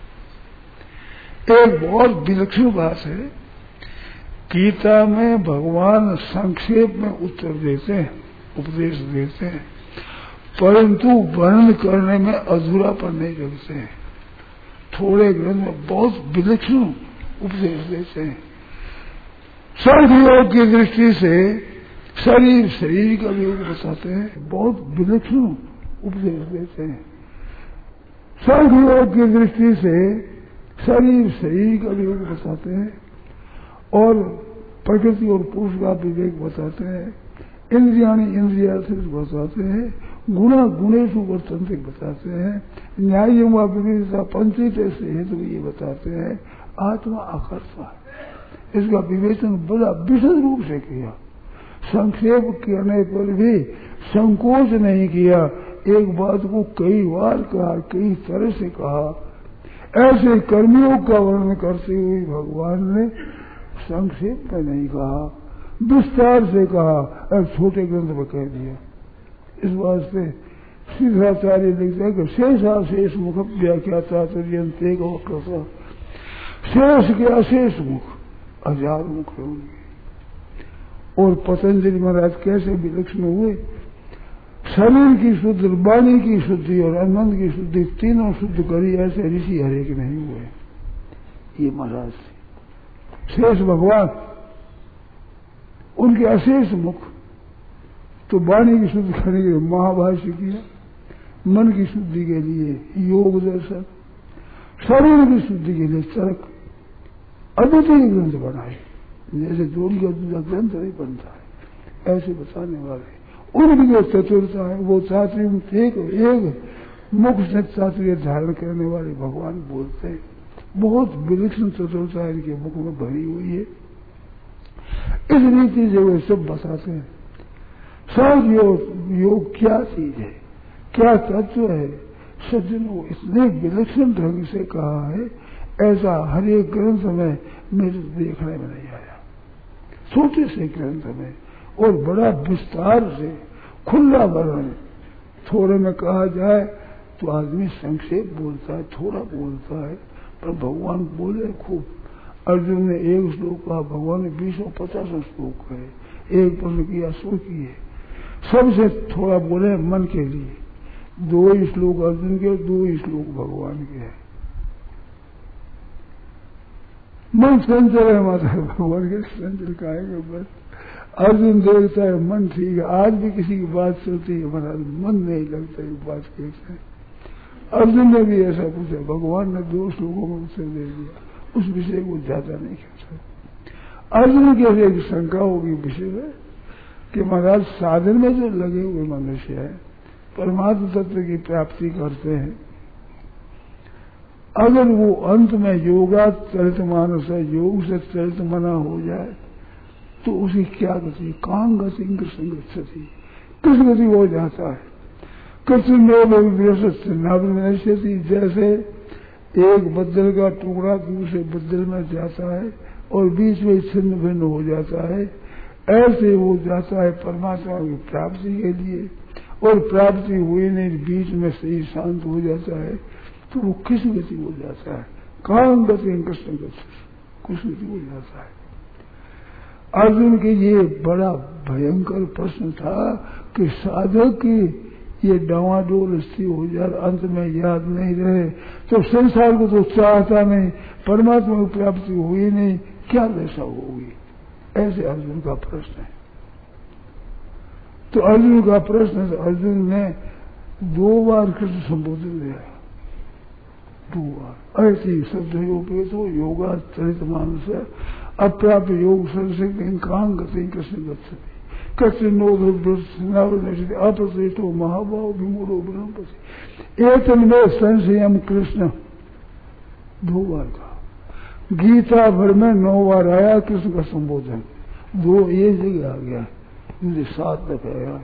एक बहुत विलक्षण बात है, गीता में भगवान संक्षेप में उत्तर देते हैं, उपदेश देते हैं, परंतु वर्णन करने में अधूरापन नहीं रखते हैं। थोड़े ग्रंथ में बहुत विलक्षण उपदेश देते हैं। सर्वयोग की दृष्टि से शरीर शरीर का योग बताते हैं, बहुत विलक्षण उपदेश देते हैं। सर्वयोग की दृष्टि से शरीर शरीर का योग बताते हैं और प्रकृति और पुरुष का विवेक बताते हैं। इंद्रियाणी इंद्रिया से बताते हैं, गुणा गुणेशु वर्तन्ते बताते हैं, न्याय व विवेकता पंचित से हेतु ये बताते हैं। आत्मा आकर्षण, इसका विवेचन बड़ा विशद रूप से किया, संक्षेप करने पर भी संकोच नहीं किया, एक बात को कई बार कहा, कई तरह से कहा। ऐसे कर्मियों का वर्णन करते हुए भगवान ने संक्षेप में नहीं कहा, विस्तार से कहा और छोटे ग्रंथ में कह दिया। इस वास्ते सिद्धाचार्य लिखते हैं कि शेषा शेष मुख व्याख्याता तुर्यंते को कृपा, शेष के अशेष मुख हजार मुख है उनके। और पतंजलि महाराज कैसे विलक्षण हुए, शरीर की शुद्धि, वाणी की शुद्धि और आनंद की शुद्धि तीनों शुद्ध करी, ऐसे ऋषि हरेक नहीं हुए। ये महाराज शेष भगवान, उनके अशेष मुख, तो वाणी की शुद्धि करने के लिए महाभाष्य किया, मन की शुद्धि के लिए योग दर्शन, शरीर की शुद्धि के लिए चरक, अद्वितीय ग्रंथ बनाए। जैसे जोड़ी का दूसरा ग्रंथ नहीं बनता है, ऐसे बताने वाले। उनकी जो चतुरता है वो चातुर्य एक एक मुख से चातुर्य धारण करने वाले भगवान बोलते हैं। बहुत विलक्षण चतुरता इनके मुख में भरी हुई है। इस रीति से वे सब बताते हैं। सब योग योग क्या चीज है, क्या तत्व है, सज्जनों इतने विलक्षण ढंग से कहा है, ऐसा हर एक ग्रंथ में मेरे देखने में नहीं आया। छोटे से ग्रंथ में और बड़ा विस्तार से खुला वर्णन। थोड़े में कहा जाए तो आदमी संक्षेप बोलता है, थोड़ा बोलता है, पर भगवान बोले खूब। अर्जुन ने एक श्लोक कहा, भगवान ने बीसों पचासों श्लोक कहे, एक प्रश्न किया सो किए, सबसे थोड़ा बोले मन के लिए। दो ही श्लोक अर्जुन के, दो ही श्लोक भगवान के हैं। मन संचल है माता, भगवान के संचल कहेंगे बस। अर्जुन देखता है मन ठीक है, आज भी किसी की बात सुनती है महाराज मन नहीं लगता, ये बात कहते हैं। अर्जुन ने भी ऐसा पूछा, भगवान ने दो श्लोकों में उत्तर दे दिया, उस विषय को ज्यादा नहीं कहता। अर्जुन के एक शंका होगी विषय में कि महाराज साधन में जो लगे हुए मनुष्य है, परमात्म तत्व की प्राप्ति करते हैं, अगर वो अंत में योगा चरित मानस है, योग से चरित मना हो जाए तो उसी क्या गति, कहां गति कृष्ण गति, किस गति हो जाता है। कृष्ण नवनिश्चित, जैसे एक बद्दल का टुकड़ा दूसरे बद्दल में जाता है और बीच में छिन्न भिन्न हो जाता है, ऐसे वो जाता है परमात्मा की प्राप्ति के लिए, और प्राप्ति हुई नहीं, बीच में सही शांत हो जाता है, तो वो किस गति हो जाता है, कहां गति कृष्ण गति, कुछ गति हो जाता है। अर्जुन के ये बड़ा भयंकर प्रश्न था कि साधक की ये डावाडोल स्थिति हो जाए, अंत में याद नहीं रहे तो संसार को तो चाहता नहीं, परमात्मा की प्राप्ति हुई नहीं, क्या दशा होगी, ऐसे अर्जुन का प्रश्न है। तो अर्जुन का प्रश्न, अर्जुन ने दो बार कृष्ण संबोधित दिया, दो बार ऐसी शब्द योग तो योगा चरित मानस है, अप्राप्त योग संसिक कांग गति कृष्ण गति, कृष्ण नोवृष्टि अप्रतिष्ठो महाभाव विमूढ़ो ब्रह्मपति, एक में संशयम कृष्ण दो बार कहा। गीता भर में नौ बार आया कृष्ण का संबोधन, दो ये जगह आ गया, मुझे सात तक आया।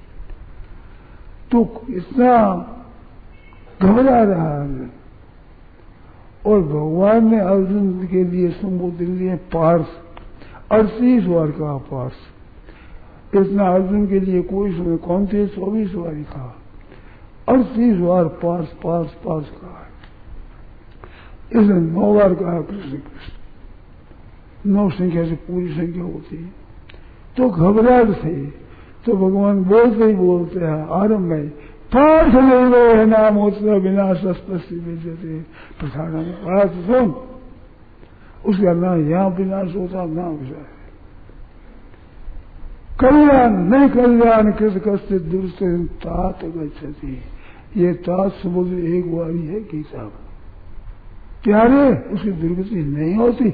तो इतना घबरा रहा है, और भगवान ने अर्जुन के लिए संबोधन लिए पार्थ, अड़तीस बार कहा पार्थ, इतना अर्जुन के लिए कोई समय कौन थे? चौबीस बार कहा, अड़तीस बार पास पास पास कहा, इसने नौ बार कहा कृष्ण कृष्ण। नौ संख्या से पूरी संख्या होती है। तो घबराहट थे तो भगवान बोलते ही बोलते हैं आरंभ में, पाठ ले लो है नाम होता विनाश देते प्रसारण में पढ़ा तो सुन, उसका ना यहाँ विनाश होता ना विषय कल्याण नहीं कल्याण कृत कष्ट दुष्ट तात गच्छति। ये तात समुद्र एक बारी है गीता में, प्यारे उसकी दुर्गति नहीं होती।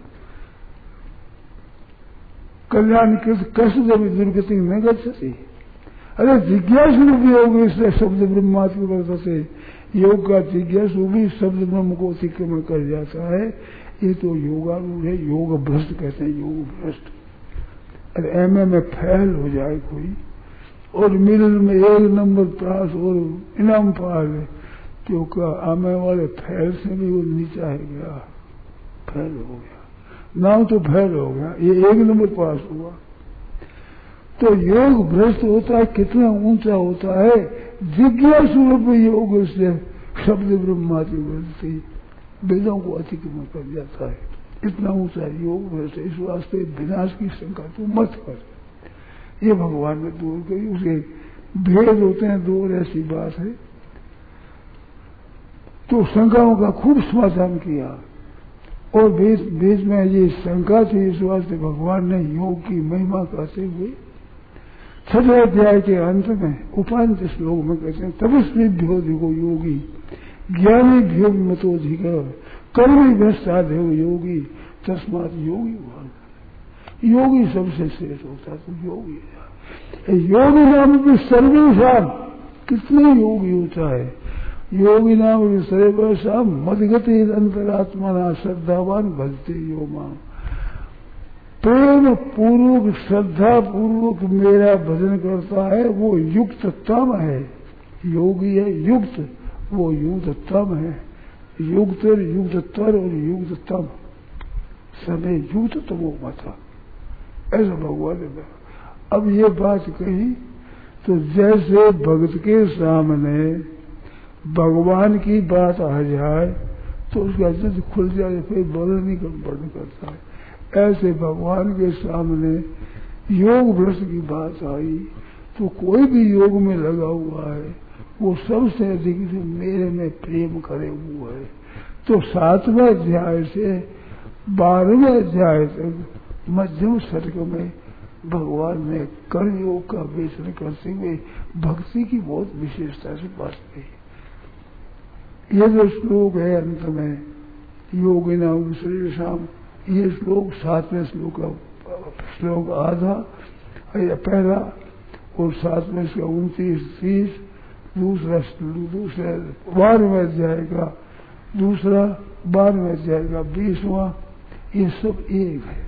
कल्याण कृत कष्ट जब दुर्गति न गच्छति। अरे जिज्ञासु भी होगी इसलिए शब्द ब्रह्मात्म करता से योग का जिज्ञासु भी शब्द ब्रह्म को अतिक्रमण कर जाता है। ये तो योगारूढ़ है, योग भ्रष्ट कहते हैं, योग भ्रष्ट। अरे एम ए में फेल हो जाए कोई और मिडिल में एक नंबर पास और इनाम पा ले, क्योंकि आमे वाले फेल से भी वो नीचा है गया, फेल हो गया, नाम तो फेल हो गया, ये एक नंबर पास हुआ। तो योग भ्रष्ट होता है, कितना ऊंचा होता है। जिज्ञासु रूप योग से शब्द ब्रह्मादि बोलती वेदों को अतिक्रमण कर जाता है, इतना ऊंचा योग भ्रष्ट। इस वास्ते विनाश की शंका तू मत कर, ये भगवान ने दूर करी। उसे भेद होते हैं दो, ऐसी बात है। तो शंकाओं का खूब समाधान किया और बीच बीच में ये शंका थी, इस वास्ते भगवान ने योग की महिमा कहते हुए छठे अध्याय के अंत में उपांत श्लोक में कहते हैं, तपस्वी भ्यो दिगो योगी ज्ञानी भ्यो मतोधिक कर्मी भ्रष्टादेव योगी तस्मात योगी भव। योगी सबसे श्रेष्ठ होता है, तो योगी है। योगी नाम भी सर्वेशम, कितने योगी होता है। योगी नाम भी सर्वेशम मदगति अंतरात्मा श्रद्धावान भजते यो मां। प्रेम पूर्वक श्रद्धा पूर्वक मेरा भजन करता है वो युक्त तम है। योगी है युक्त, वो युक्त तम है। युक्त युक्त तर और युक्त तम समय युक्त तमो मता, ऐसा भगवान ने। अब ये बात कही तो जैसे भक्त के सामने भगवान की बात आ जाए तो उसका जिद खुल जाए, फिर बोलने का बंद करता है। ऐसे भगवान के सामने योग भ्रष्ट की बात आई तो कोई भी योग में लगा हुआ है वो सबसे अधिक मेरे में प्रेम करे हुआ है। तो सातवें अध्याय से बारहवें अध्याय तक मध्यम सर्ग में भगवान ने कर्म योग का वेचन करते हुए भक्ति की बहुत विशेषता से बात कही। ये जो श्लोक है अंत में योगी नाम श्रीशाम, ये श्लोक सातवें श्लोक का श्लोक आधा पहला और सातवें इसका उनतीस तीस, दूसरा दूसरे बारहवें अध्याय का दूसरा, बारहवें अध्याय का बीसवां, ये सब एक है।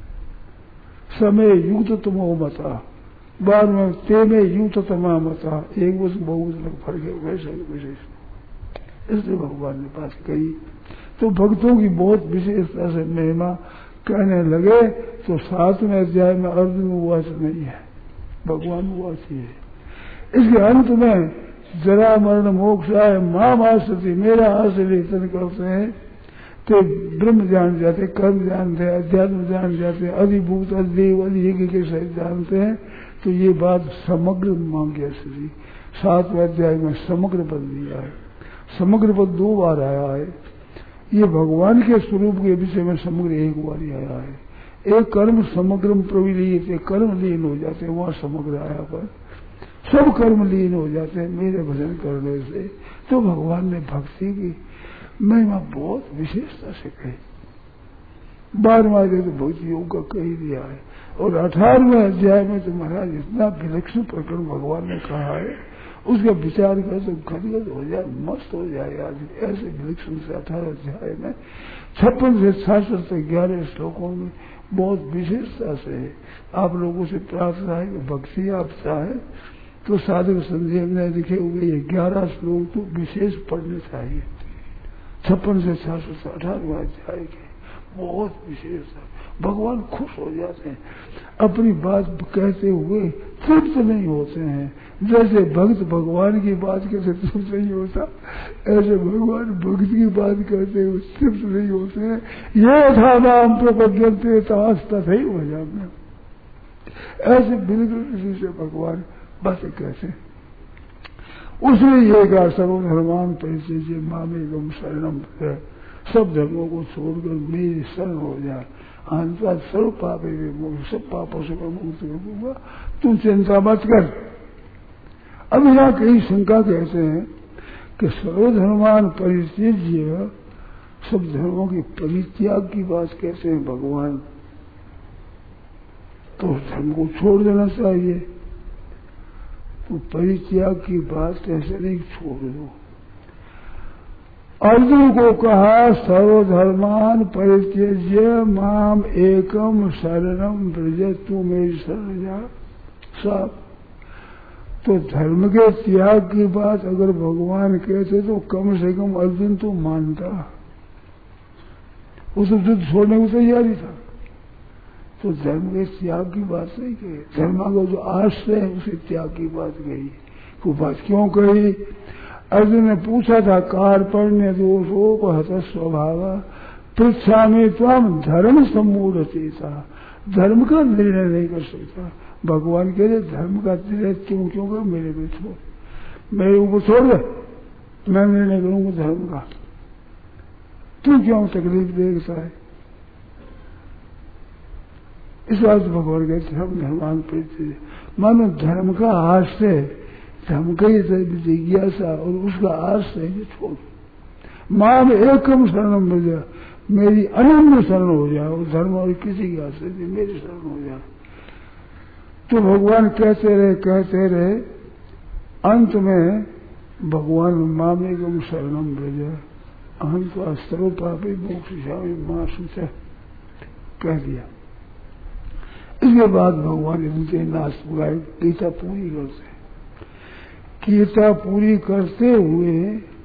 समय युक्त तमो मता, बारहवें तेमे युक्त तमा मता, एक वर्ष बहुत फर्क है, वैसे विशेष इसलिए भगवान ने बात कही। तो भक्तों की बहुत विशेषता से महिमा कहने लगे तो सातवें अध्याय में अर्जुन उवाच नहीं है, भगवान उवाच ही है। इसके अंत में जरा मरण मोक्षाय माम आश्रित, मेरा आश्रय तन करते हैं तो ब्रह्म जान जाते, कर्म जानते हैं, अध्यात्म जान जाते हैं, अधिभूत अधिदेव अधियज्ञ के सहित जानते हैं। तो ये बात समग्र मांगे श्री सातवें अध्याय में समग्र पद दिया है। समग्र पद दो बार आया है। ये भगवान के स्वरूप के विषय में समग्र एक बार आया है। एक कर्म समग्र प्रविलीन, कर्म लीन हो जाते हैं, वहां समग्र आया पर सब कर्म लीन हो जाते हैं मेरे भजन करने से। तो भगवान ने भक्ति की महिमा बहुत विशेषता से कही। बारहवां अध्याय तो भक्ति योग का कही दिया है और अठारहवें अध्याय में तो महाराज इतना विलक्षण प्रकरण भगवान ने कहा है, उसका विचार कर तो गदगद हो जाए, मस्त हो जाए। आज ऐसे विलक्षण से अठारह अध्याय में छप्पन से छाछठ तक ग्यारह श्लोकों में बहुत विशेषता से है। आप लोगों से प्रार्थना है कि भक्ति आप चाहे तो साधक संदेह में लिखे हुए ये ग्यारह श्लोक तो विशेष पढ़ने चाहिए। छप्पन से छाछठ अठारहवें अध्याय के बहुत विशेष है। भगवान खुश हो जाते हैं। अपनी बात कहते हुए तृप्त नहीं होते हैं। जैसे भक्त भगवान की बात कहते तृप्त नहीं होता, ऐसे भगवान भक्त की बात कहते हुए तृप्त नहीं होते हैं। ये था नाम प्रपद्यन्ते तास तथैव भजाम्यहम्। ऐसे बिल्कुल इसी से भगवान बातें कहते हैं। उसने ये कहा सर्वधर्मान परित्यज्य मामेकं शरणं व्रज, सब धर्मों को छोड़कर मेरी शरण हो जाए, अंततः सर्व पापे विमुक्त, सब पापों से मैं मुक्त कर दूंगा, तुम चिंता मत कर। अब यहाँ कई शंका कहते हैं कि सर्वधर्मान परित्यज्य, सब धर्मों की परित्याग की बात कहते हैं भगवान, तो धर्म को छोड़ देना चाहिए। तो परित्याग की बात ऐसे नहीं छोड़ दो। अर्जुन को कहा सर्वधर्मान परित्यज्य माम एकम शरणम व्रज, तू मेरी शरण जा। सब तो धर्म के त्याग की बात अगर भगवान कहते तो कम से कम अर्जुन तो मानता, उस युद्ध छोड़ने को तैयारी था। तो धर्म के त्याग की बात नहीं कही, धर्म का जो आश्रय है उसे त्याग की बात कही। वो बात क्यों कही? अर्जुन ने पूछा था कार्पण्य दोषोपहत स्वभाव पृच्छा में त्वम धर्म सम्मूढ़ चेता, धर्म का निर्णय नहीं कर सकता। भगवान कह रहे धर्म का निर्णय क्यों क्यों कर, मेरे पे छोड़, मेरे ऊपर छोड़ दे, मैं निर्णय करूंगा धर्म का, तू क्यों तकलीफ देखता है। इस बात भगवान कहते हम धर्मान परिचय, मानो धर्म का आश्रय, धर्म का ही जिज्ञासा और उसका आश्रय ये छोड़। मां में एकम शरणम व्रज, मेरी अनन्य शरण हो जाओ, धर्म और किसी की आश्रय नहीं, मेरी शरण हो जाओ। तो भगवान कहते रहे कहते रहे अंत में भगवान मां में एकम शरणम व्रज अहम तो अस्त्रो पापी मोक्षामि मां सूचा कह दिया। इसके बाद भगवान इनके नाश पुराए गीता पूरी करते, गीता पूरी करते हुए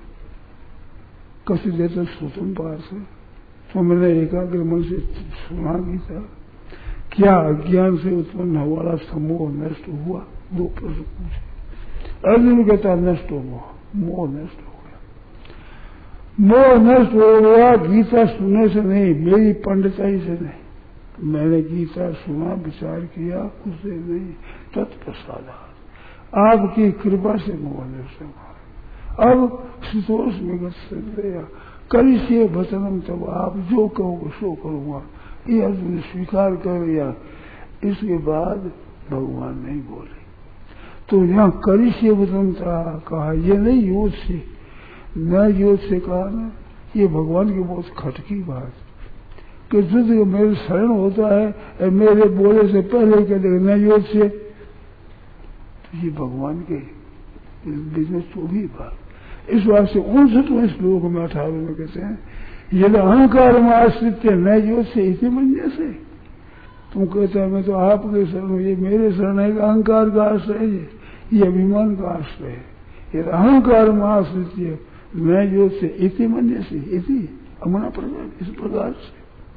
कसी देते सुतम पास है, तो मैंने एकाग्र मन से सुना गीता, क्या अज्ञान से उत्पन्न वाला समूह नष्ट हुआ? दो प्रश्न पूछे। अर्जुन कहता नष्ट हो गया, मोह नष्ट हो गया। मोह नष्ट हो गया गीता सुनने से नहीं, मेरी पंडिताई से नहीं, मैंने गीता सुना विचार किया उससे नहीं, तत्प्रसादा आपकी कृपा से मोह नष्ट हुआ। अब संतोष में गया करिष्ये वचनम, तब आप जो कहोगे सो करूंगा, ये अर्जुन स्वीकार कर लिया। इसके बाद भगवान नहीं बोले। तो यहाँ करिष्ये वचनम कहा, ये नहीं योग से, न योग से कहा ना, ये भगवान की बहुत खटकी बात कि युद्ध मेरे शरण होता है, मेरे बोले से पहले कह देगा न योग से, तो ये भगवान के बिजनेस तो भी बात। इस बात से उनसठवें श्लोक में अठारह में कहते हैं यदि अहंकार में आश्रित न योग से इसी मंजे से, तुम कहते हैं मैं तो आपके शरण हूं, ये मेरे शरण है, अहंकार का आश्रय है, ये अभिमान का आश्रय है। यदि अहंकार में आश्रित न योग से इसी मंजे से, इसी अमना प्रकार, इस प्रकार से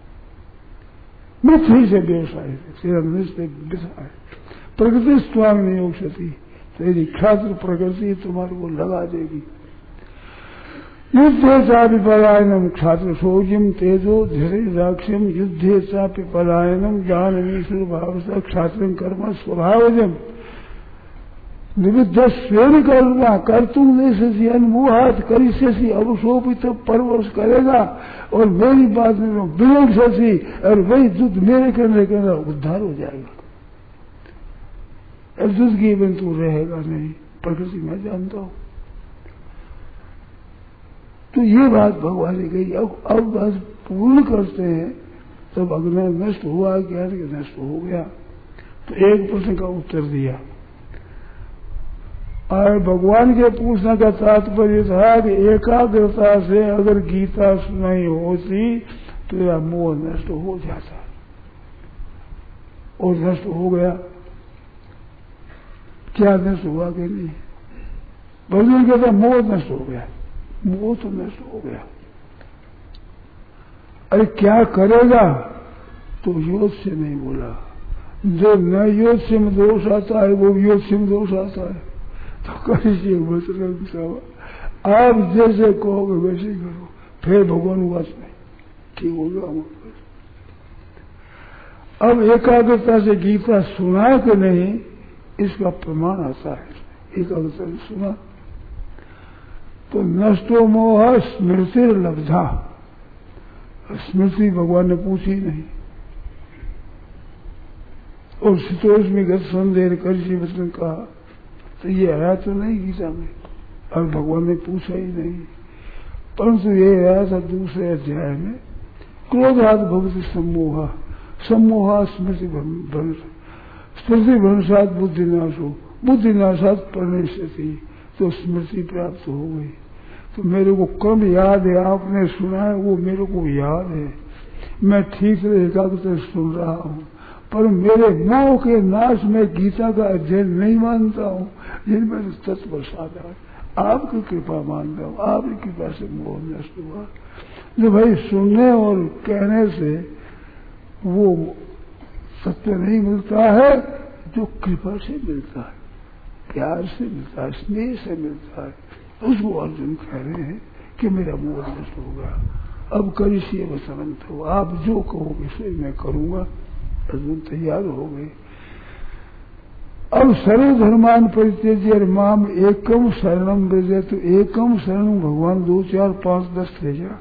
मिथ्या से व्यवसाय है, प्रकृति स्वांग नहीं हो सकती, तो यदि क्षात्र प्रकृति तुम्हारे को लगा देगी। युद्धे चापि पलायनम क्षात्र शोचिम तेजो धीरे राक्षम, युद्धे चापि पलायनम ज्ञानमीश्वर भाव से क्षात्र कर्म स्वभावजम निविद्ध स्वेन करुणा कर तुम देशी अनमोहात करिष्यसि अवशोपित परवश करेगा, और मेरी बात में विवेक ससी, और वही युद्ध मेरे करने करना उद्धार हो जाएगा। युद्ध की बन तू रहेगा नहीं, प्रकृति मैं जानता हूं। तो ये बात भगवान ने कही। अब अब बस पूर्ण करते हैं, तब अज्ञान नष्ट हुआ, ज्ञान के नष्ट हो गया। तो एक प्रश्न का उत्तर दिया, और भगवान के पूछने का तात्पर्य था कि एकाग्रता से अगर गीता सुनाई होती तो यह मोह नष्ट हो जाता, और नष्ट हो गया। क्या नष्ट हुआ कि नहीं? भगवान कहता मोह नष्ट हो गया, मोह तो नष्ट हो गया। अरे क्या करेगा? तो योग से नहीं बोला। जो न योग से में दोष आता है वो योग से में दोष आता है। तो करिए मतलब आप जैसे कहोगे वैसे ही करो, फिर भगवान वास नहीं ठीक होगा। अब एकाग्रता से गीता सुना कि नहीं इसका प्रमाण आता है। एकाग्रता से सुना तो नष्टो मोह स्मृति लब्धा, स्मृति भगवान ने पूछी नहीं। और शीतोष में गत संदेह कर वचन कहा तो ये आया तो नहीं गीता में, और भगवान ने पूछा ही नहीं। परंतु ये आया था दूसरे अध्याय में, क्रोधात भवति सम्मोहा, सम्मोहा स्मृति भ्रंश, स्मृति भ्रंशात बुद्धिनाशो, बुद्धिनाशात परिणश्यति, तो स्मृति प्राप्त हो गई। तो मेरे को कम याद है, आपने सुना है वो मेरे को याद है, मैं ठीक से एकाग्रता सुन रहा हूँ, पर मेरे मोह के नाश में गीता का अध्ययन नहीं मानता हूँ, जिनमें तत्व साधा आपकी कृपा मानता हूँ। आपकी कृपा से मोह नष्ट हुआ। जो भाई सुनने और कहने से वो सत्य नहीं मिलता है, जो कृपा से मिलता है, प्यार से मिलता है, स्नेह से मिलता है, उसको अर्जुन कह रहे हैं कि मेरा मोह नष्ट होगा। अब करिए वसंत हो, आप जो कहोगे सो मैं करूंगा। अर्जुन तैयार हो गए। अब सर्वधर्मान परित्यज्य माम एकम शरणम ब्रजे, तो एकम शरण भगवान दो चार पांच दस ले जा,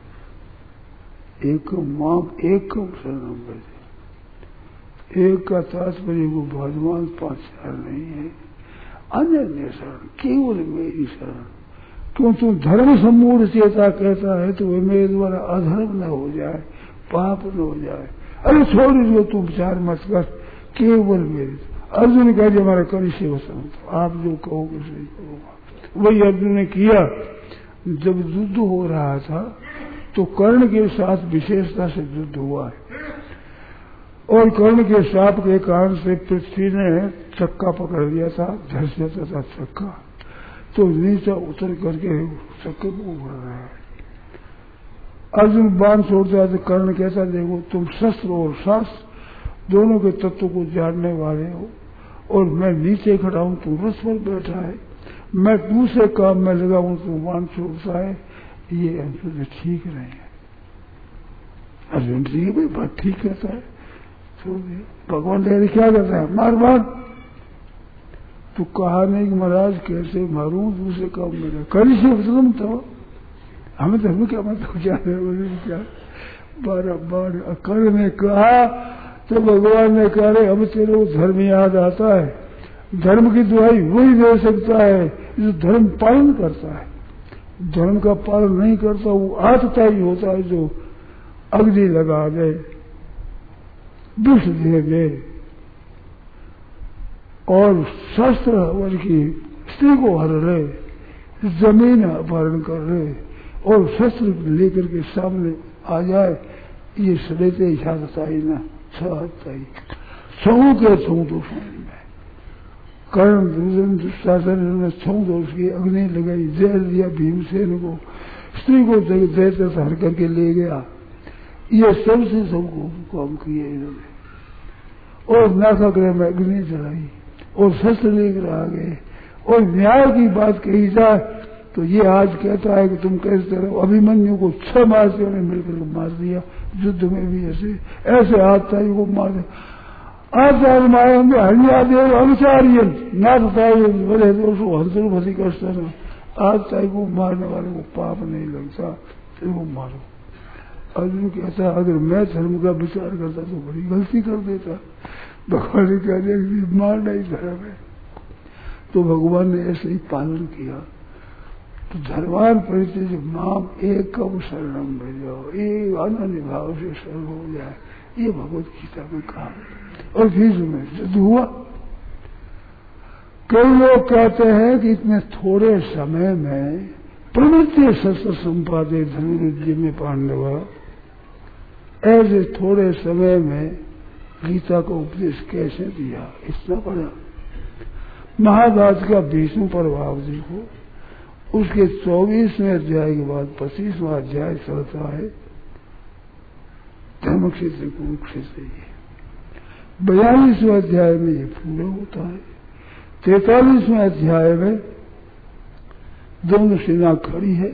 एकम माम एकम शरणम ब्रजे, एक का तात्पर्य को भगवान पांच चार नहीं है, अन्य शरण, केवल मेरी शरण। क्यों तुम धर्म सम्मूढ़ चेता कहता है तो वह मेरे द्वारा अधर्म न हो जाए, पाप न हो जाए। अरे छोड़ दो तुम विचार मत कर, केवल मेरे। अर्जुन कह दिया हमारा करिए वसंत, आप जो कहोगे सही करूंगा। वही अर्जुन ने किया। जब युद्ध हो रहा था तो कर्ण के साथ विशेषता से युद्ध हुआ है, और कर्ण के साप के कारण से पृथ्वी ने चक्का पकड़ लिया था, धस जाता था चक्का, तो नीचे उतर करके चक्के को उड़ रहा है। अर्जुन बाण छोड़ता है तो कर्ण कहता देखो तुम शस्त्र और शास्त्र दोनों के तत्व को जानने वाले हो, और मैं नीचे खड़ा हूं, तुम रथ पर बैठा है, मैं दूसरे काम में लगा हूं, तुम बाण छोड़ता है, ये अर्जुन ठीक नहीं है। अर्जुन जी भाई बात ठीक कहता है, छोड़ दिया। भगवान ने क्या कहता है, मार मार। तो कहा नहीं कि महाराज कैसे मारूं, दूसरे काम में लगा, करिए तुम तो हमें धर्म क्या मतलब क्या है, क्या बारह बार कर्ण ने कहा तो भगवान ने कहा रे अब तेरे को धर्म याद आता है। धर्म की दुहाई वही दे सकता है जो धर्म पालन करता है, धर्म का पालन नहीं करता वो आतता ही होता है जो अग्नि लगा दे, विष दे दे, और शस्त्र हवन की स्त्री को हर ले, जमीन अपहरण कर ले, और शस्त्र लेकर के सामने आ जाए, ये सदैते इच्छाता ही ना छाता ही छऊ के छऊ दोष में कर्ण दुर्जन दुशासन ने छऊ दोष की अग्नि लगाई, जहर दिया भीमसेन को, स्त्री को दैत्य हर करके ले गया। ये सबसे सबको काम किए इन्होंने, और नाका ग्रह में अग्नि जलाई और शस्त्र लेकर आ गए। और न्याय की बात कही जाए तो ये आज कहता है कि तुम कैसे रहो, अभिमन्यु को छह मार्चियों ने मिलकर मार दिया, युद्ध में भी ऐसे ऐसे आचार्य को मार दिया। आचार्य माया में हरियादेव अनुचार्य नाथताय बड़े दोषो हरतुर्भति कष्ट, आचार्य को मारने वाले को पाप नहीं लगता, इनको मारो। अर्जुन कहता अगर मैं धर्म का विचार करता तो बड़ी गलती कर देता। भगवान ने कह दिया कि मारना ही धर्म है, तो भगवान ने ऐसे ही पालन किया। तो धर्मान परिचय माम एकम शरणम भेजो, एक अनन्य भाव से शरण हो जाए, ये भगवत गीता में कहा। और फिर में युद्ध हुआ। कई लोग कहते हैं कि इतने थोड़े समय में प्रवृत्ति शस्त्र संपादे धनुर्विद्या में पांडव, ऐसे थोड़े समय में गीता का उपदेश कैसे दिया, इतना बड़ा महाभारत का भीष्म प्रभाव देखो। उसके चौबीसवें अध्याय के बाद पच्चीसवां अध्याय चलता है, धर्म क्षेत्र कुरुक्षेत्र ये बयालीसवें अध्याय में ये पूरा होता है। तैतालीसवें अध्याय में दोनों सेना खड़ी है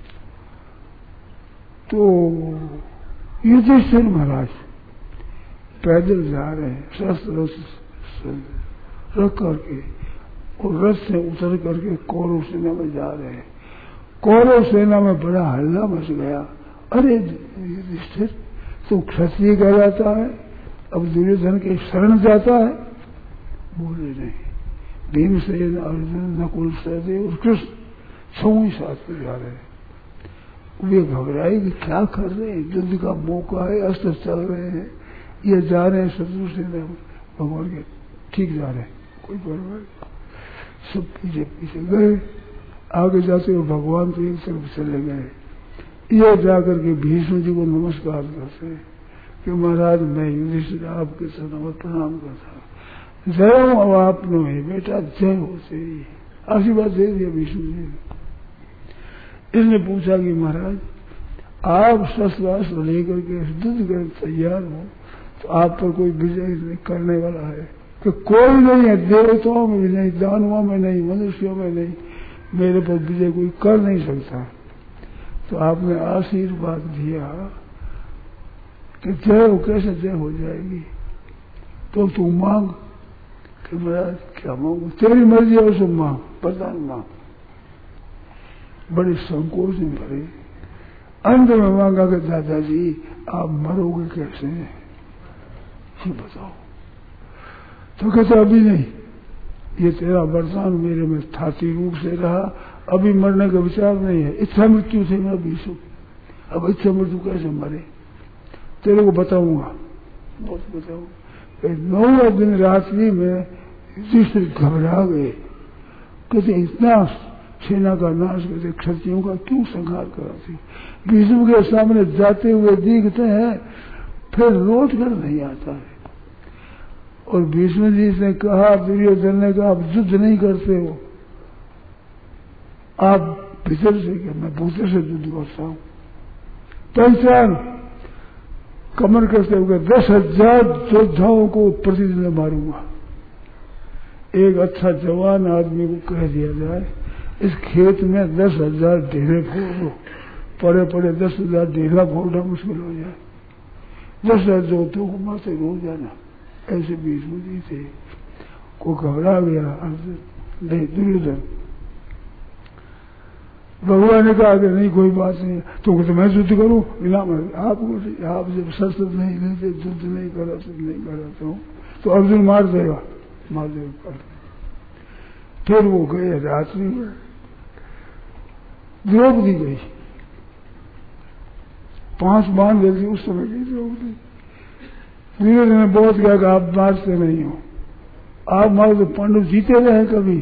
तो युधिष्ठिर महाराज पैदल जा रहे हैं शस्त्र रख करके और रथ से उतर करके कौरव सेना में जा रहे हैं। कौरव सेना में बड़ा हल्ला मच गया। अरे युधिष्ठिर तो क्षत्रिय कहलाता है, अब दुर्योधन के शरण जाता है? बोले नहीं। भीमसेन, अर्जुन, नकुल, सहदेव और कृष्ण छह ही साथ में जा रहे हैं। वे घबराए कि क्या कर रहे हैं, युद्ध का मौका है, अस्त्र चल रहे हैं, ये जा रहे हैं शत्रु सेना भगवान के ठीक जा रहे हैं, कोई परवाह नहीं। सब पीछे पीछे गए, आगे जाते हुए भगवान तो एक तरफ चले गए। ये जाकर के भीष्म जी को नमस्कार करते हैं कि महाराज मैं युधिष्ठिर आपके चरणों में प्रणाम करता, जय हो अब आपने है बेटा, जय हो से आशीर्वाद दे दिया भीष्म जी ने। इसने पूछा कि महाराज आप शस्त्रास्त्र लेकर के युद्ध कर तैयार हो तो आप पर कोई विजय करने वाला है कि कोई नहीं है, देवताओं में भी नहीं, दानवों में नहीं, मनुष्यों में नहीं, मेरे पर विजय कोई कर नहीं सकता। तो आपने आशीर्वाद दिया कि जय हो, कैसे जय हो जाएगी? तो तू मांग कि महाराज क्या मांगू, तेरी मर्जी है उसे मांग, वरदान मांग। बड़े संकोच में भरे अंत में मांगा कि दादाजी आप मरोगे कैसे, ये बताओ। तो कहते अभी नहीं, ये तेरा वरदान मेरे में थाती रूप से रहा, अभी मरने का विचार नहीं है। इच्छा मृत्यु से मैं भीषु, अब इच्छा मृत्यु कैसे मरे तेरे को बताऊंगा, बहुत बताऊंगा। नौ दिन रात्रि में युधिष्ठिर घबरा गए, कहते इतना सेना का नाश करते, क्षत्रियों का क्यों संहार कराते? भीष्म के सामने जाते हुए दिखते हैं, फिर लौट कर नहीं आता है। और भीष्म जी ने कहा, दुर्योधन ने कहा, आप युद्ध नहीं करते हो, आप भीतर से क्या, मैं भूतर से युद्ध करता हूं। पहचान कमर करते हुए दस हजार योद्धाओं को प्रतिदिन मारूंगा। एक अच्छा जवान आदमी को कह दिया जाए इस खेत में दस हजार ढेरे फोड़ दो, पड़े पड़े दस हजार ढेरा फोड़ना मुश्किल हो जाए, दस हजार योद्धाओं को मारते रो जाना। ऐसे भीष्म जी थे, को घबरा गया नहीं दुर्योधन। भगवान ने कहा कि नहीं कोई बात नहीं, तो कहते मैं युद्ध करूं, आप आप जब शस्त्र नहीं लेते, युद्ध नहीं करा तो नहीं कराता हूं, तो अर्जुन मार देगा, मार देगा। फिर वो गए रात्रि में, द्रौपदी गई, पांच बाण गई उस समय गई द्रौपदी। दुर्योधन ने बहुत कहा कि आप मारते नहीं हो, आप मारो तो पांडव जीते रहे कभी।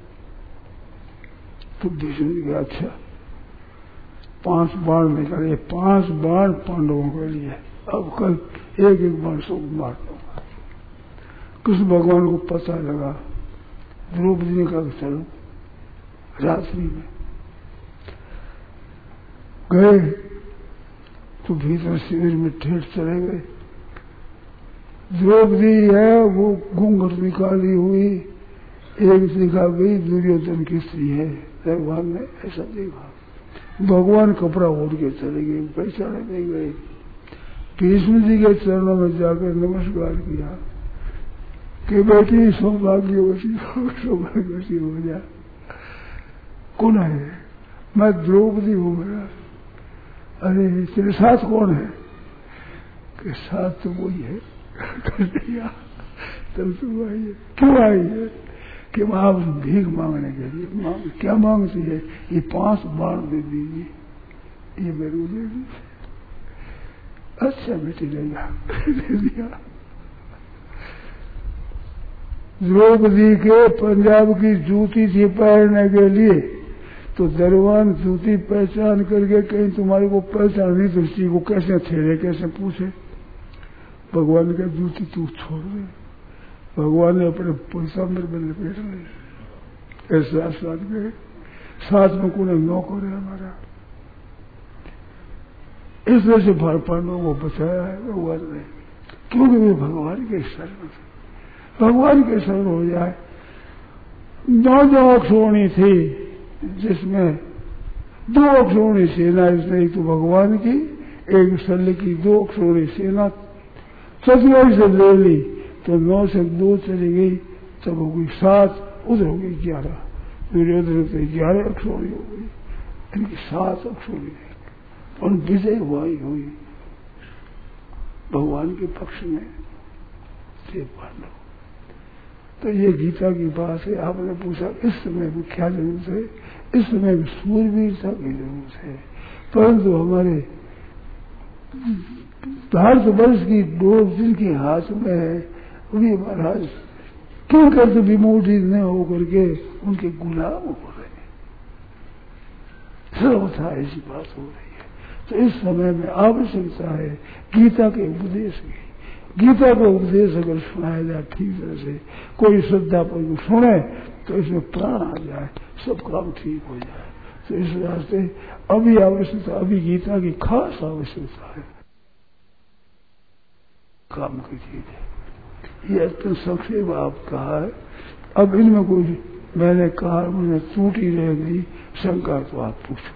तो भीष्म जी कहा अच्छा पांच बाण निकाले, पांच बाण पांडवों के लिए, अब कल एक एक बाण सब मार दूंगा। कृष्ण भगवान को पता लगा, द्रौपदी ने कहा चलो, रात्रि में गए तो भीतर शिविर में ठेठ चले गए। द्रौपदी है वो घूंघट निकाली हुई, एक देखा गई दुर्योधन की स्त्री है, भगवान ने ऐसा देखा, भगवान कपड़ा ओढ़ के चले गए, पहचाने नहीं गए। भीष्म जी के चरणों में जाकर नमस्कार किया कि बेटी सौभाग्यवती सौभाग्यवती हो जा। कौन है? मैं द्रौपदी हूँ मेरा। अरे तेरे साथ कौन है? के साथ तो वही है। तब तो आई है, क्यों आई है? कि आप भीख मांगने के लिए। मांग, क्या मांगती है? ये पांच बाण दे दीजिए, ये मेरे को दे दीजिए। अच्छा बेटी लेगा, दे दिया। द्रौपदी के पंजाब की जूती थी पहनने के लिए, तो दरबान जूती पहचान करके कहीं तुम्हारे को पहचान नहीं, तो इसी को कैसे छेड़े, कैसे पूछे? भगवान का जूती तू छोड़ दे। भगवान ने अपने पैसाम्बर में लपेट ले, ऐसा साथ गए, साथ में कोई नौकर है हमारा। इस तरह से पांडवों को बचाया है भगवान ने, क्योंकि वे भगवान के शरण थे। भगवान के शरण हो जाए। दो दो अक्षोणी थी, जिसमें दो अक्षोणी सेना, इसने एक तो भगवान की, एक शल्य की, दो अक्षोणी सेना चतुराई से ले ली तो नौ से दो चली गई, तब हो गई सात, उधर हो गई ग्यारह। दुर्योधन से ग्यारह अक्षोणी हो गई, इनकी सात अक्षोणी और विजय हुआ ही हुई भगवान के पक्ष में थे पांडव। तो ये गीता की बात है। आपने पूछा इस समय में क्या जरूरत है, इस समय में सूरवीरता की जरूरत है, परंतु हमारे भारत वर्ष की डोर जिनके हाथ में है वे महाराज क्यों करते विमोचित न होकर के उनके गुलाम हो रहे हैं। सर्वथा ऐसी बात हो रही है। तो इस समय में आवश्यकता है गीता के उपदेश की। गीता का उपदेश अगर सुनाया जाए ठीक तरह से, कोई श्रद्धा पर सुने तो इसमें प्राण आ जाए, सब काम ठीक हो जाए। तो इस रास्ते अभी आवश्यकता, अभी गीता की खास आवश्यकता है, काम की चीज है। ये अत्यंत संक्षेप आप कहा है। अब इनमें कोई मैंने कहा मुझे त्रुटि रह गई, शंका तो आप पूछो।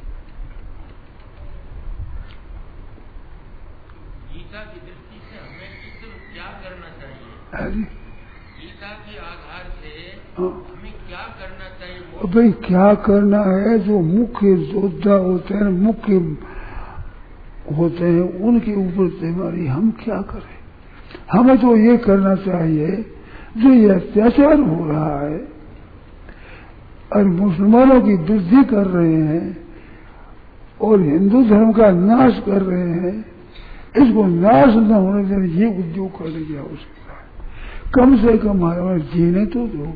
गीता की दृष्टि से हमें इस क्या करना चाहिए? गीता के आधार से हमें क्या करना चाहिए? भाई क्या करना है, जो मुख्य योद्धा होते हैं, मुख्य होते हैं, उनके ऊपर जिम्मेदारी हम क्या करें। हमें तो ये करना चाहिए, जो ये अत्याचार हो रहा है और मुसलमानों की वृद्धि कर रहे हैं और हिंदू धर्म का नाश कर रहे हैं, इसको नाश न होने देने, ये उद्योग करने की आवश्यकता है। कम से कम हमारे जीने तो दो।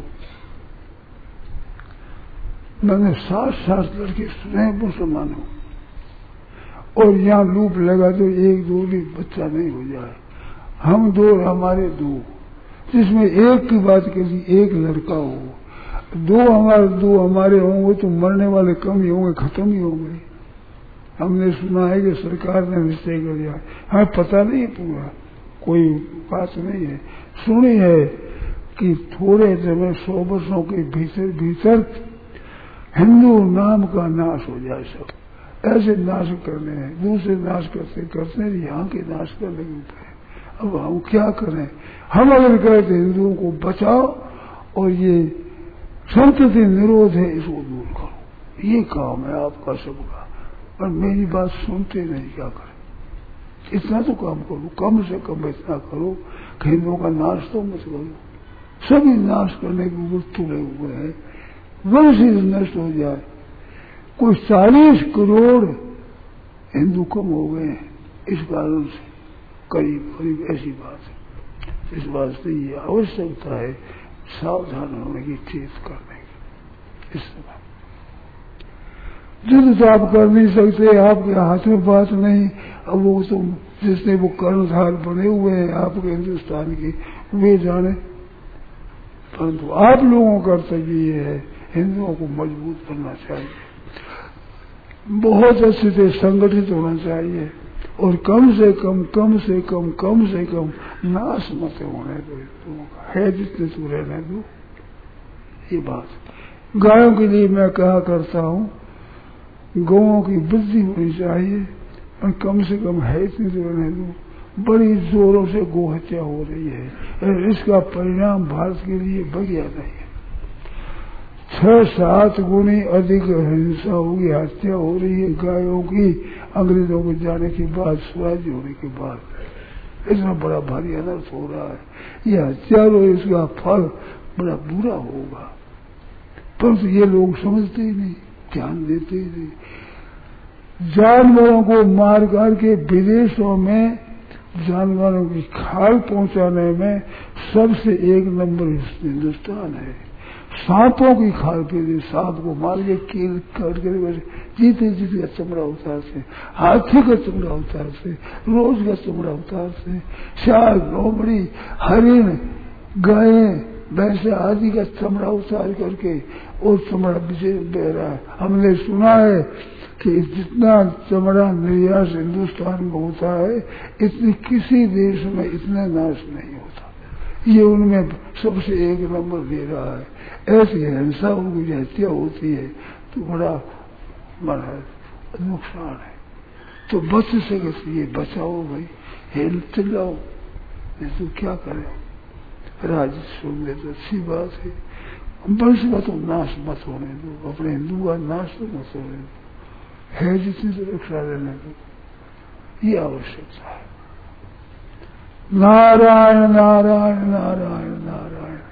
मैंने सात सात लड़के सुने मुसलमानों, और यहाँ लूप लगा तो एक दो भी बच्चा नहीं हो जाए, हम दो हमारे दो, जिसमें एक की बात करी एक लड़का हो, दो हमारे दो हमारे होंगे तो मरने वाले कम ही होंगे, खत्म ही होंगे। हमने सुना है कि सरकार ने निश्चय कर दिया, हमें पता नहीं पूरा, कोई बात नहीं है, सुनी है कि थोड़े समय सौ वर्षों के भीतर भीतर हिंदू नाम का नाश हो जाए। सब ऐसे नाश करने हैं, दूसरे नाश करते करते यहाँ के नाश करने के ऊपर। अब हम क्या करें, हम अगर कहते हिंदुओं को बचाओ और ये संतति निरोध है इसको दूर करो, ये काम है आपका सबका, और मेरी बात सुनते नहीं, क्या करें। इतना तो काम करो, कम से कम इतना करो कि हिंदुओं का नाश तो मत करो। सभी नाश करने के ऊपर तुले हुए हैं, वंश नष्ट हो जाए। कोई चालीस करोड़ हिंदू कम हो गए हैं इस कारण से, करीब करीब ऐसी बात है। इस वास्ते ये आवश्यकता है सावधान होने की, चेत करने की। इस समय युद्ध तो आप कर नहीं सकते, आपके हाथ में बात नहीं। अब वो तो जिसने वो कर्णधार बने हुए हैं आपके हिंदुस्तान की, वे जाने, परंतु आप लोगों का कर्तव्य ये है हिंदुओं को मजबूत करना चाहिए, बहुत अच्छे से संगठित होना चाहिए, और कम से कम कम से कम कम से कम नाश मत होने दो, है जितने तू रहने दो। ये बात गायों के लिए मैं कहा करता हूँ, गौओं की वृद्धि होनी चाहिए और कम से कम है इतनी तो रहने दो। बड़ी जोरों से गौ हत्या हो रही है और इसका परिणाम भारत के लिए बढ़िया नहीं है। छह सात गुनी अधिक हिंसा होगी, हत्या हो रही है गायों की, अंग्रेजों को जाने के बाद, स्वराज्य होने के बाद इतना बड़ा भारी अनर्थ हो रहा है। यह हत्यारों, इसका फल बड़ा बुरा होगा, परंतु ये लोग समझते ही नहीं, ध्यान देते ही नहीं। जानवरों को मार करके विदेशों में जानवरों की खाल पहुंचाने में सबसे एक नंबर हिंदुस्तान है। सांपों की खाल पे दे, सांप को मार के कील काट कर जीते जीते का चमड़ा उतारते, हाथी का चमड़ा उतारते, रोज का चमड़ा उतारते, शाल, लोमड़ी, हरिण, गायें, भैंसे आदि का चमड़ा उतार करके और चमड़ा विजय बह रहा है। हमने सुना है कि जितना चमड़ा निर्यात हिंदुस्तान में होता है इतनी किसी देश में इतना नाश नहीं होता। ये उनमें सबसे एक नंबर दे रहा है। ऐसी हिंसा उनकी हत्या होती है तो बड़ा बड़ा नुकसान है। तो बच सके तो ये बचाओ भाई, हेल चिल्लाओ, ये तो क्या करें। राज्य सुन ले तो अच्छी बात है, वंश का तो नाश मत होने दो, अपने हिंदू का नाश तो मत होने दो, है जितनी तो रक्षा लेने दो, ये आवश्यकता है। नारायण नारायण नारायण नारायण।